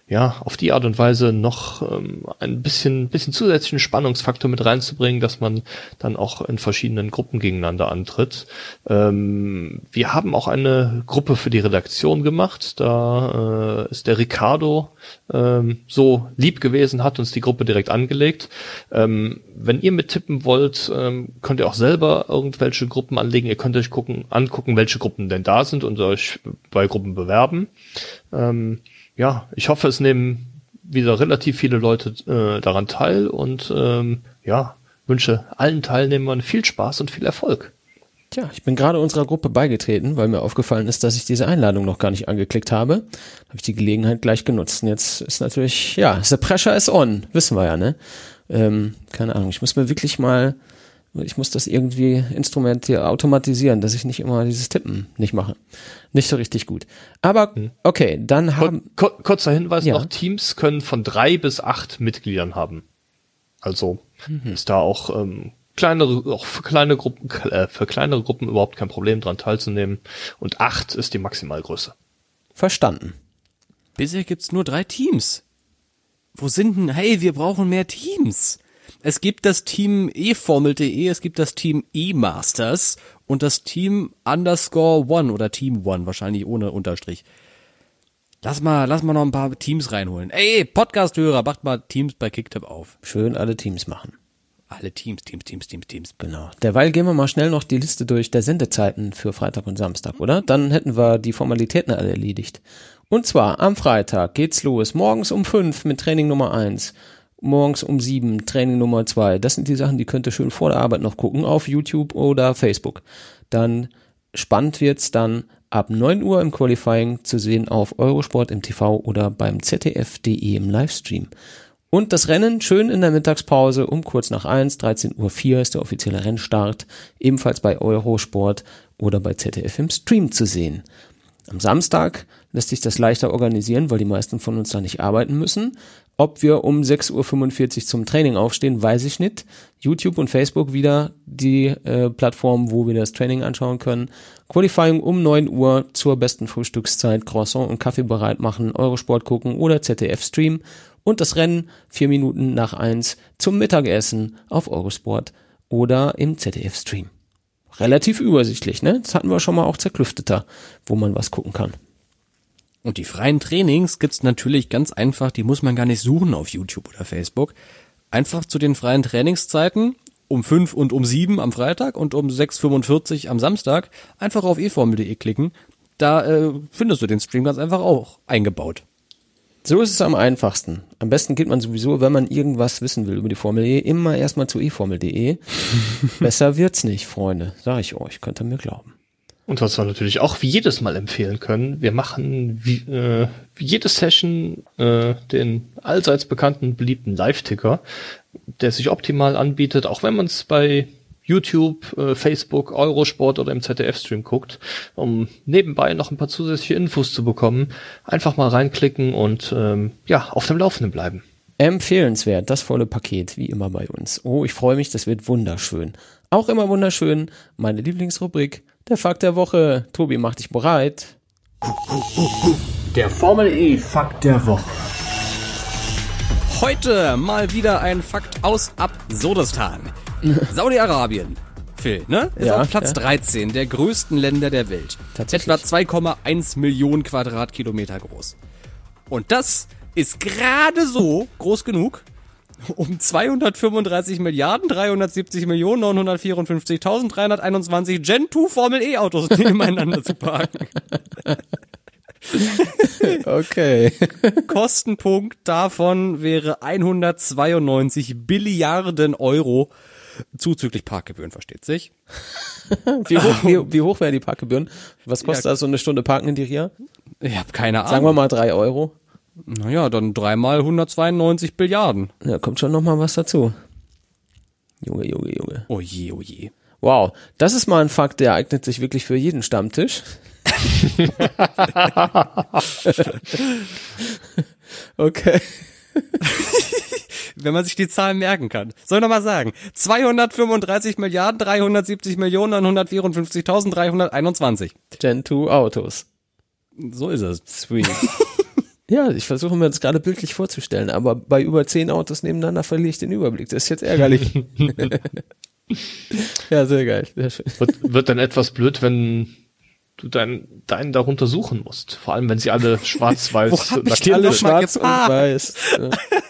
ja, auf die Art und Weise noch ähm, ein bisschen, bisschen zusätzlichen Spannungsfaktor mit reinzubringen, dass man dann auch in verschiedenen Gruppen gegeneinander antritt. Ähm, wir haben auch eine Gruppe für die Redaktion gemacht. Da äh, ist der Ricardo ähm, so lieb gewesen, hat uns die Gruppe direkt angelegt. Ähm, wenn ihr mittippen wollt, ähm, könnt ihr auch selber irgendwelche Gruppen anlegen. Ihr könnt euch gucken, angucken, welche Gruppen denn da sind und euch bei Gruppen bewerben. Ähm, Ja, ich hoffe, es nehmen wieder relativ viele Leute äh, daran teil und ähm, ja, wünsche allen Teilnehmern viel Spaß und viel Erfolg. Tja, ich bin gerade unserer Gruppe beigetreten, weil mir aufgefallen ist, dass ich diese Einladung noch gar nicht angeklickt habe. Habe ich die Gelegenheit gleich genutzt. Und jetzt ist natürlich, ja, the pressure is on, wissen wir ja, ne? Ähm, keine Ahnung, ich muss mir wirklich mal, ich muss das irgendwie instrumentieren, automatisieren, dass ich nicht immer dieses Tippen nicht mache. Nicht so richtig gut. Aber okay, dann haben... Kur kur kurzer Hinweis ja. noch, Teams können von drei bis acht Mitgliedern haben. Also mhm. ist da auch ähm, kleinere, auch für kleine Gruppen, äh, für kleinere Gruppen überhaupt kein Problem dran teilzunehmen. Und acht ist die Maximalgröße. Verstanden. Bisher gibt's nur drei Teams. Wo sind denn, hey, wir brauchen mehr Teams. Es gibt das Team eFormel punkt de, es gibt das Team eMasters und das Team underscore one oder Team One, wahrscheinlich ohne Unterstrich. Lass mal, lass mal noch ein paar Teams reinholen. Ey, Podcast-Hörer, macht mal Teams bei Kicktip auf. Schön alle Teams machen. Alle Teams, Teams, Teams, Teams, Teams. Genau. Derweil gehen wir mal schnell noch die Liste durch der Sendezeiten für Freitag und Samstag, oder? Dann hätten wir die Formalitäten alle erledigt. Und zwar am Freitag geht's los, morgens um fünf mit Training Nummer eins. Morgens um sieben, Training Nummer zwei. Das sind die Sachen, die könnt ihr schön vor der Arbeit noch gucken, auf YouTube oder Facebook. Dann spannend wird's dann ab neun Uhr im Qualifying zu sehen auf Eurosport im T V oder beim Z D F punkt de im Livestream. Und das Rennen schön in der Mittagspause um kurz nach eins, dreizehn Uhr vier ist der offizielle Rennstart, ebenfalls bei Eurosport oder bei Z D F im Stream zu sehen. Am Samstag lässt sich das leichter organisieren, weil die meisten von uns da nicht arbeiten müssen. Ob wir um sechs Uhr fünfundvierzig zum Training aufstehen, weiß ich nicht. YouTube und Facebook wieder die äh, Plattform, wo wir das Training anschauen können. Qualifying um neun Uhr zur besten Frühstückszeit, Croissant und Kaffee bereit machen, Eurosport gucken oder Z D F Stream. Und das Rennen vier Minuten nach eins zum Mittagessen auf Eurosport oder im Z D F Stream. Relativ übersichtlich, ne? Das hatten wir schon mal auch zerklüfteter, wo man was gucken kann. Und die freien Trainings gibt's natürlich ganz einfach, die muss man gar nicht suchen auf YouTube oder Facebook. Einfach zu den freien Trainingszeiten um fünf und um sieben am Freitag und um sechs Uhr fünfundvierzig am Samstag einfach auf eFormel punkt de klicken. Da äh, findest du den Stream ganz einfach auch eingebaut. So ist es am einfachsten. Am besten geht man sowieso, wenn man irgendwas wissen will über die Formel E, immer erstmal zu eFormel punkt de. Besser wird's nicht, Freunde. Sag ich euch, könnt ihr mir glauben. Und was wir natürlich auch wie jedes Mal empfehlen können, wir machen wie, äh, wie jede Session äh, den allseits bekannten, beliebten Live-Ticker, der sich optimal anbietet, auch wenn man es bei YouTube, äh, Facebook, Eurosport oder im Z D F-Stream guckt, um nebenbei noch ein paar zusätzliche Infos zu bekommen. Einfach mal reinklicken und ähm, ja, auf dem Laufenden bleiben. Empfehlenswert, das volle Paket, wie immer bei uns. Oh, ich freue mich, das wird wunderschön. Auch immer wunderschön, meine Lieblingsrubrik, der Fakt der Woche. Tobi, mach dich bereit. Der Formel E Fakt der Woche. Heute mal wieder ein Fakt aus Absurdistan. Saudi-Arabien, Phil, ne? Ist Ja, auf Platz ja. dreizehn der größten Länder der Welt. Tatsächlich. Etwa zwei Komma eins Millionen Quadratkilometer groß. Und das ist gerade so groß genug, um zweihundertfünfunddreißig Milliarden dreihundertsiebzig Millionen neunhundertvierundfünfzigtausenddreihunderteinundzwanzig Gen zwei Formel E Autos nebeneinander zu parken. Okay. Kostenpunkt davon wäre hundertzweiundneunzig Billiarden Euro zuzüglich Parkgebühren, versteht sich. Wie hoch, wie, wie hoch wären die Parkgebühren? Was kostet Ja. das so eine Stunde Parken in Diria? Ich habe keine Ahnung. Sagen wir mal drei Euro. Naja, dann dreimal hundertzweiundneunzig Billiarden. Ja, kommt schon noch mal was dazu. Junge, Junge, Junge. Oh je, oh je. Wow, das ist mal ein Fakt, der eignet sich wirklich für jeden Stammtisch. Okay. Wenn man sich die Zahlen merken kann. Soll ich noch mal sagen? zweihundertfünfunddreißig Milliarden dreihundertsiebzig Millionen neunhundertvierundfünfzigtausenddreihunderteinundzwanzig. Gen zwei Autos. So ist es. Sweet. Ja, ich versuche mir das gerade bildlich vorzustellen, aber bei über zehn Autos nebeneinander verliere ich den Überblick. Das ist jetzt ärgerlich. Ja, sehr geil. Sehr schön. Wird, wird dann etwas blöd, wenn du deinen, deinen darunter suchen musst. Vor allem, wenn sie alle schwarz-weiß Wo hab ich lackiert den Alle noch mal schwarz und geparkt? weiß. Ja.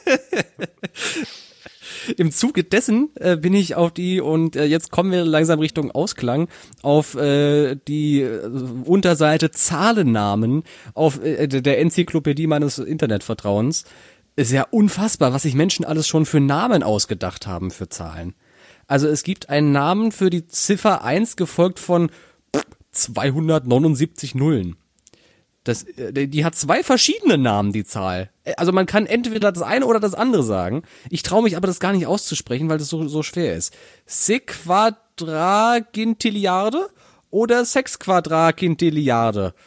Im Zuge dessen äh, bin ich auf die, und äh, jetzt kommen wir langsam Richtung Ausklang, auf äh, die äh, Unterseite Zahlennamen auf äh, der Enzyklopädie meines Internetvertrauens. Ist ja unfassbar, was sich Menschen alles schon für Namen ausgedacht haben für Zahlen. Also es gibt einen Namen für die Ziffer eins, gefolgt von zweihundertneunundsiebzig Nullen. Das, die hat zwei verschiedene Namen, die Zahl. Also man kann entweder das eine oder das andere sagen. Ich traue mich aber, das gar nicht auszusprechen, weil das so, so schwer ist. Sequadragintilliarde oder Sexquadragintilliarde?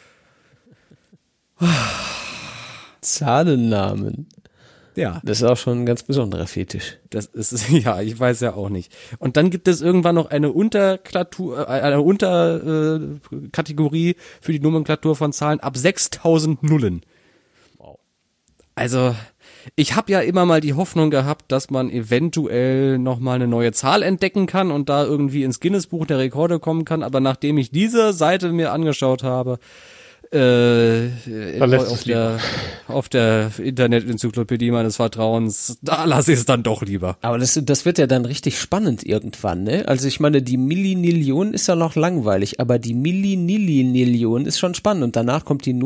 Zahlennamen. Ja, Das ist auch schon ein ganz besonderer Fetisch. das ist, ja, ich weiß ja auch nicht. Und dann gibt es irgendwann noch eine Unterklatur, äh, eine Unterkategorie für die Nomenklatur von Zahlen ab sechstausend Nullen. Also, ich habe ja immer mal die Hoffnung gehabt, dass man eventuell noch mal eine neue Zahl entdecken kann und da irgendwie ins Guinness-Buch der Rekorde kommen kann. Aber nachdem ich diese Seite mir angeschaut habe, äh, auf der, auf der Internet-Enzyklopädie meines Vertrauens, da lasse ich es dann doch lieber. Aber das, das wird ja dann richtig spannend irgendwann, ne? Also ich meine, die Millinillion ist ja noch langweilig, aber die Millinillinillion ist schon spannend. Und danach kommt die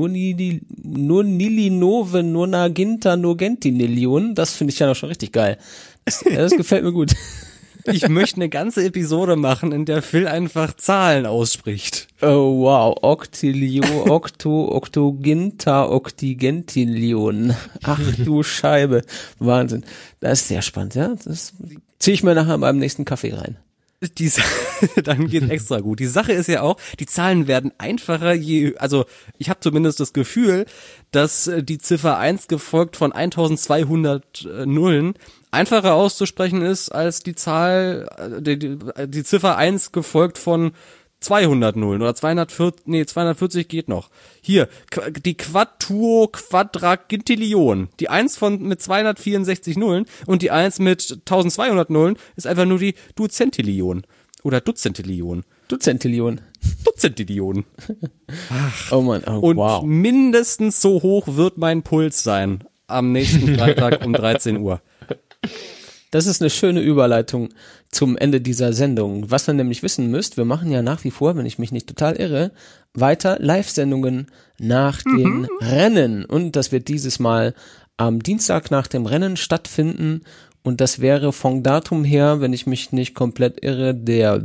Nurnilinove Nonaginta Nogentinillion. Das finde ich ja noch schon richtig geil. Das, das gefällt mir gut. Ich möchte eine ganze Episode machen, in der Phil einfach Zahlen ausspricht. Oh wow, Octilio, Octo, Octoginta, Octigentillion. Ach du Scheibe. Wahnsinn. Das ist sehr spannend, ja. Das ziehe ich mir nachher beim nächsten Kaffee rein. Die, dann geht's extra gut. Die Sache ist ja auch, die Zahlen werden einfacher, je, also ich habe zumindest das Gefühl, dass die Ziffer eins gefolgt von eintausendzweihundert Nullen einfacher auszusprechen ist als die Zahl, die, die, die Ziffer eins gefolgt von zweihundert Nullen oder zweihundertvierzig, nee, zweihundertvierzig geht noch. Hier, die Quattuo Quadragintillion. Die eins von, mit zweihundertvierundsechzig Nullen und die eins mit eintausendzweihundert Nullen ist einfach nur die Duzentillion. Oder Duzentillion. Duzentillion. Duzentillion. Ach. Oh Mann, oh, Und wow. mindestens so hoch wird mein Puls sein am nächsten Freitag um dreizehn Uhr. Das ist eine schöne Überleitung zum Ende dieser Sendung. Was ihr nämlich wissen müsst, wir machen ja nach wie vor, wenn ich mich nicht total irre, weiter Live-Sendungen nach mhm. den Rennen. Und das wird dieses Mal am Dienstag nach dem Rennen stattfinden. Und das wäre vom Datum her, wenn ich mich nicht komplett irre, der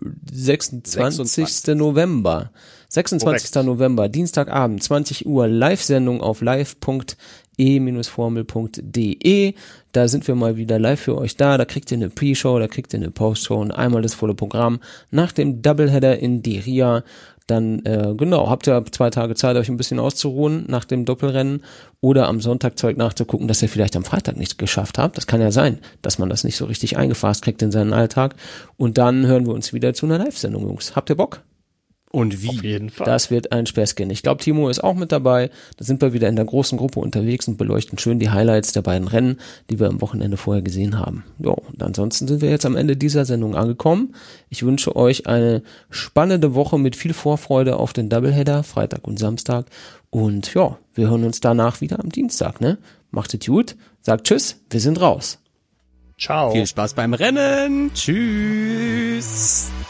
sechsundzwanzigster November. sechsundzwanzigster November, Dienstagabend, zwanzig Uhr, Live-Sendung auf live punkt e Formel punkt de. Da sind wir mal wieder live für euch da. Da kriegt ihr eine Pre-Show, da kriegt ihr eine Post-Show und einmal das volle Programm nach dem Doubleheader in Diriyah. Dann, äh, genau, habt ihr zwei Tage Zeit, euch ein bisschen auszuruhen nach dem Doppelrennen oder am Sonntag Zeug nachzugucken, dass ihr vielleicht am Freitag nichts geschafft habt. Das kann ja sein, dass man das nicht so richtig eingefasst kriegt in seinen Alltag. Und dann hören wir uns wieder zu einer Live-Sendung, Jungs. Habt ihr Bock? Und wie? Auf jeden Fall. Das wird ein Späßchen. Ich glaube, Timo ist auch mit dabei. Da sind wir wieder in der großen Gruppe unterwegs und beleuchten schön die Highlights der beiden Rennen, die wir am Wochenende vorher gesehen haben. Jo, und ansonsten sind wir jetzt am Ende dieser Sendung angekommen. Ich wünsche euch eine spannende Woche mit viel Vorfreude auf den Doubleheader, Freitag und Samstag. Und ja, wir hören uns danach wieder am Dienstag, ne? Macht es gut, sagt Tschüss, wir sind raus. Ciao. Viel Spaß beim Rennen. Tschüss.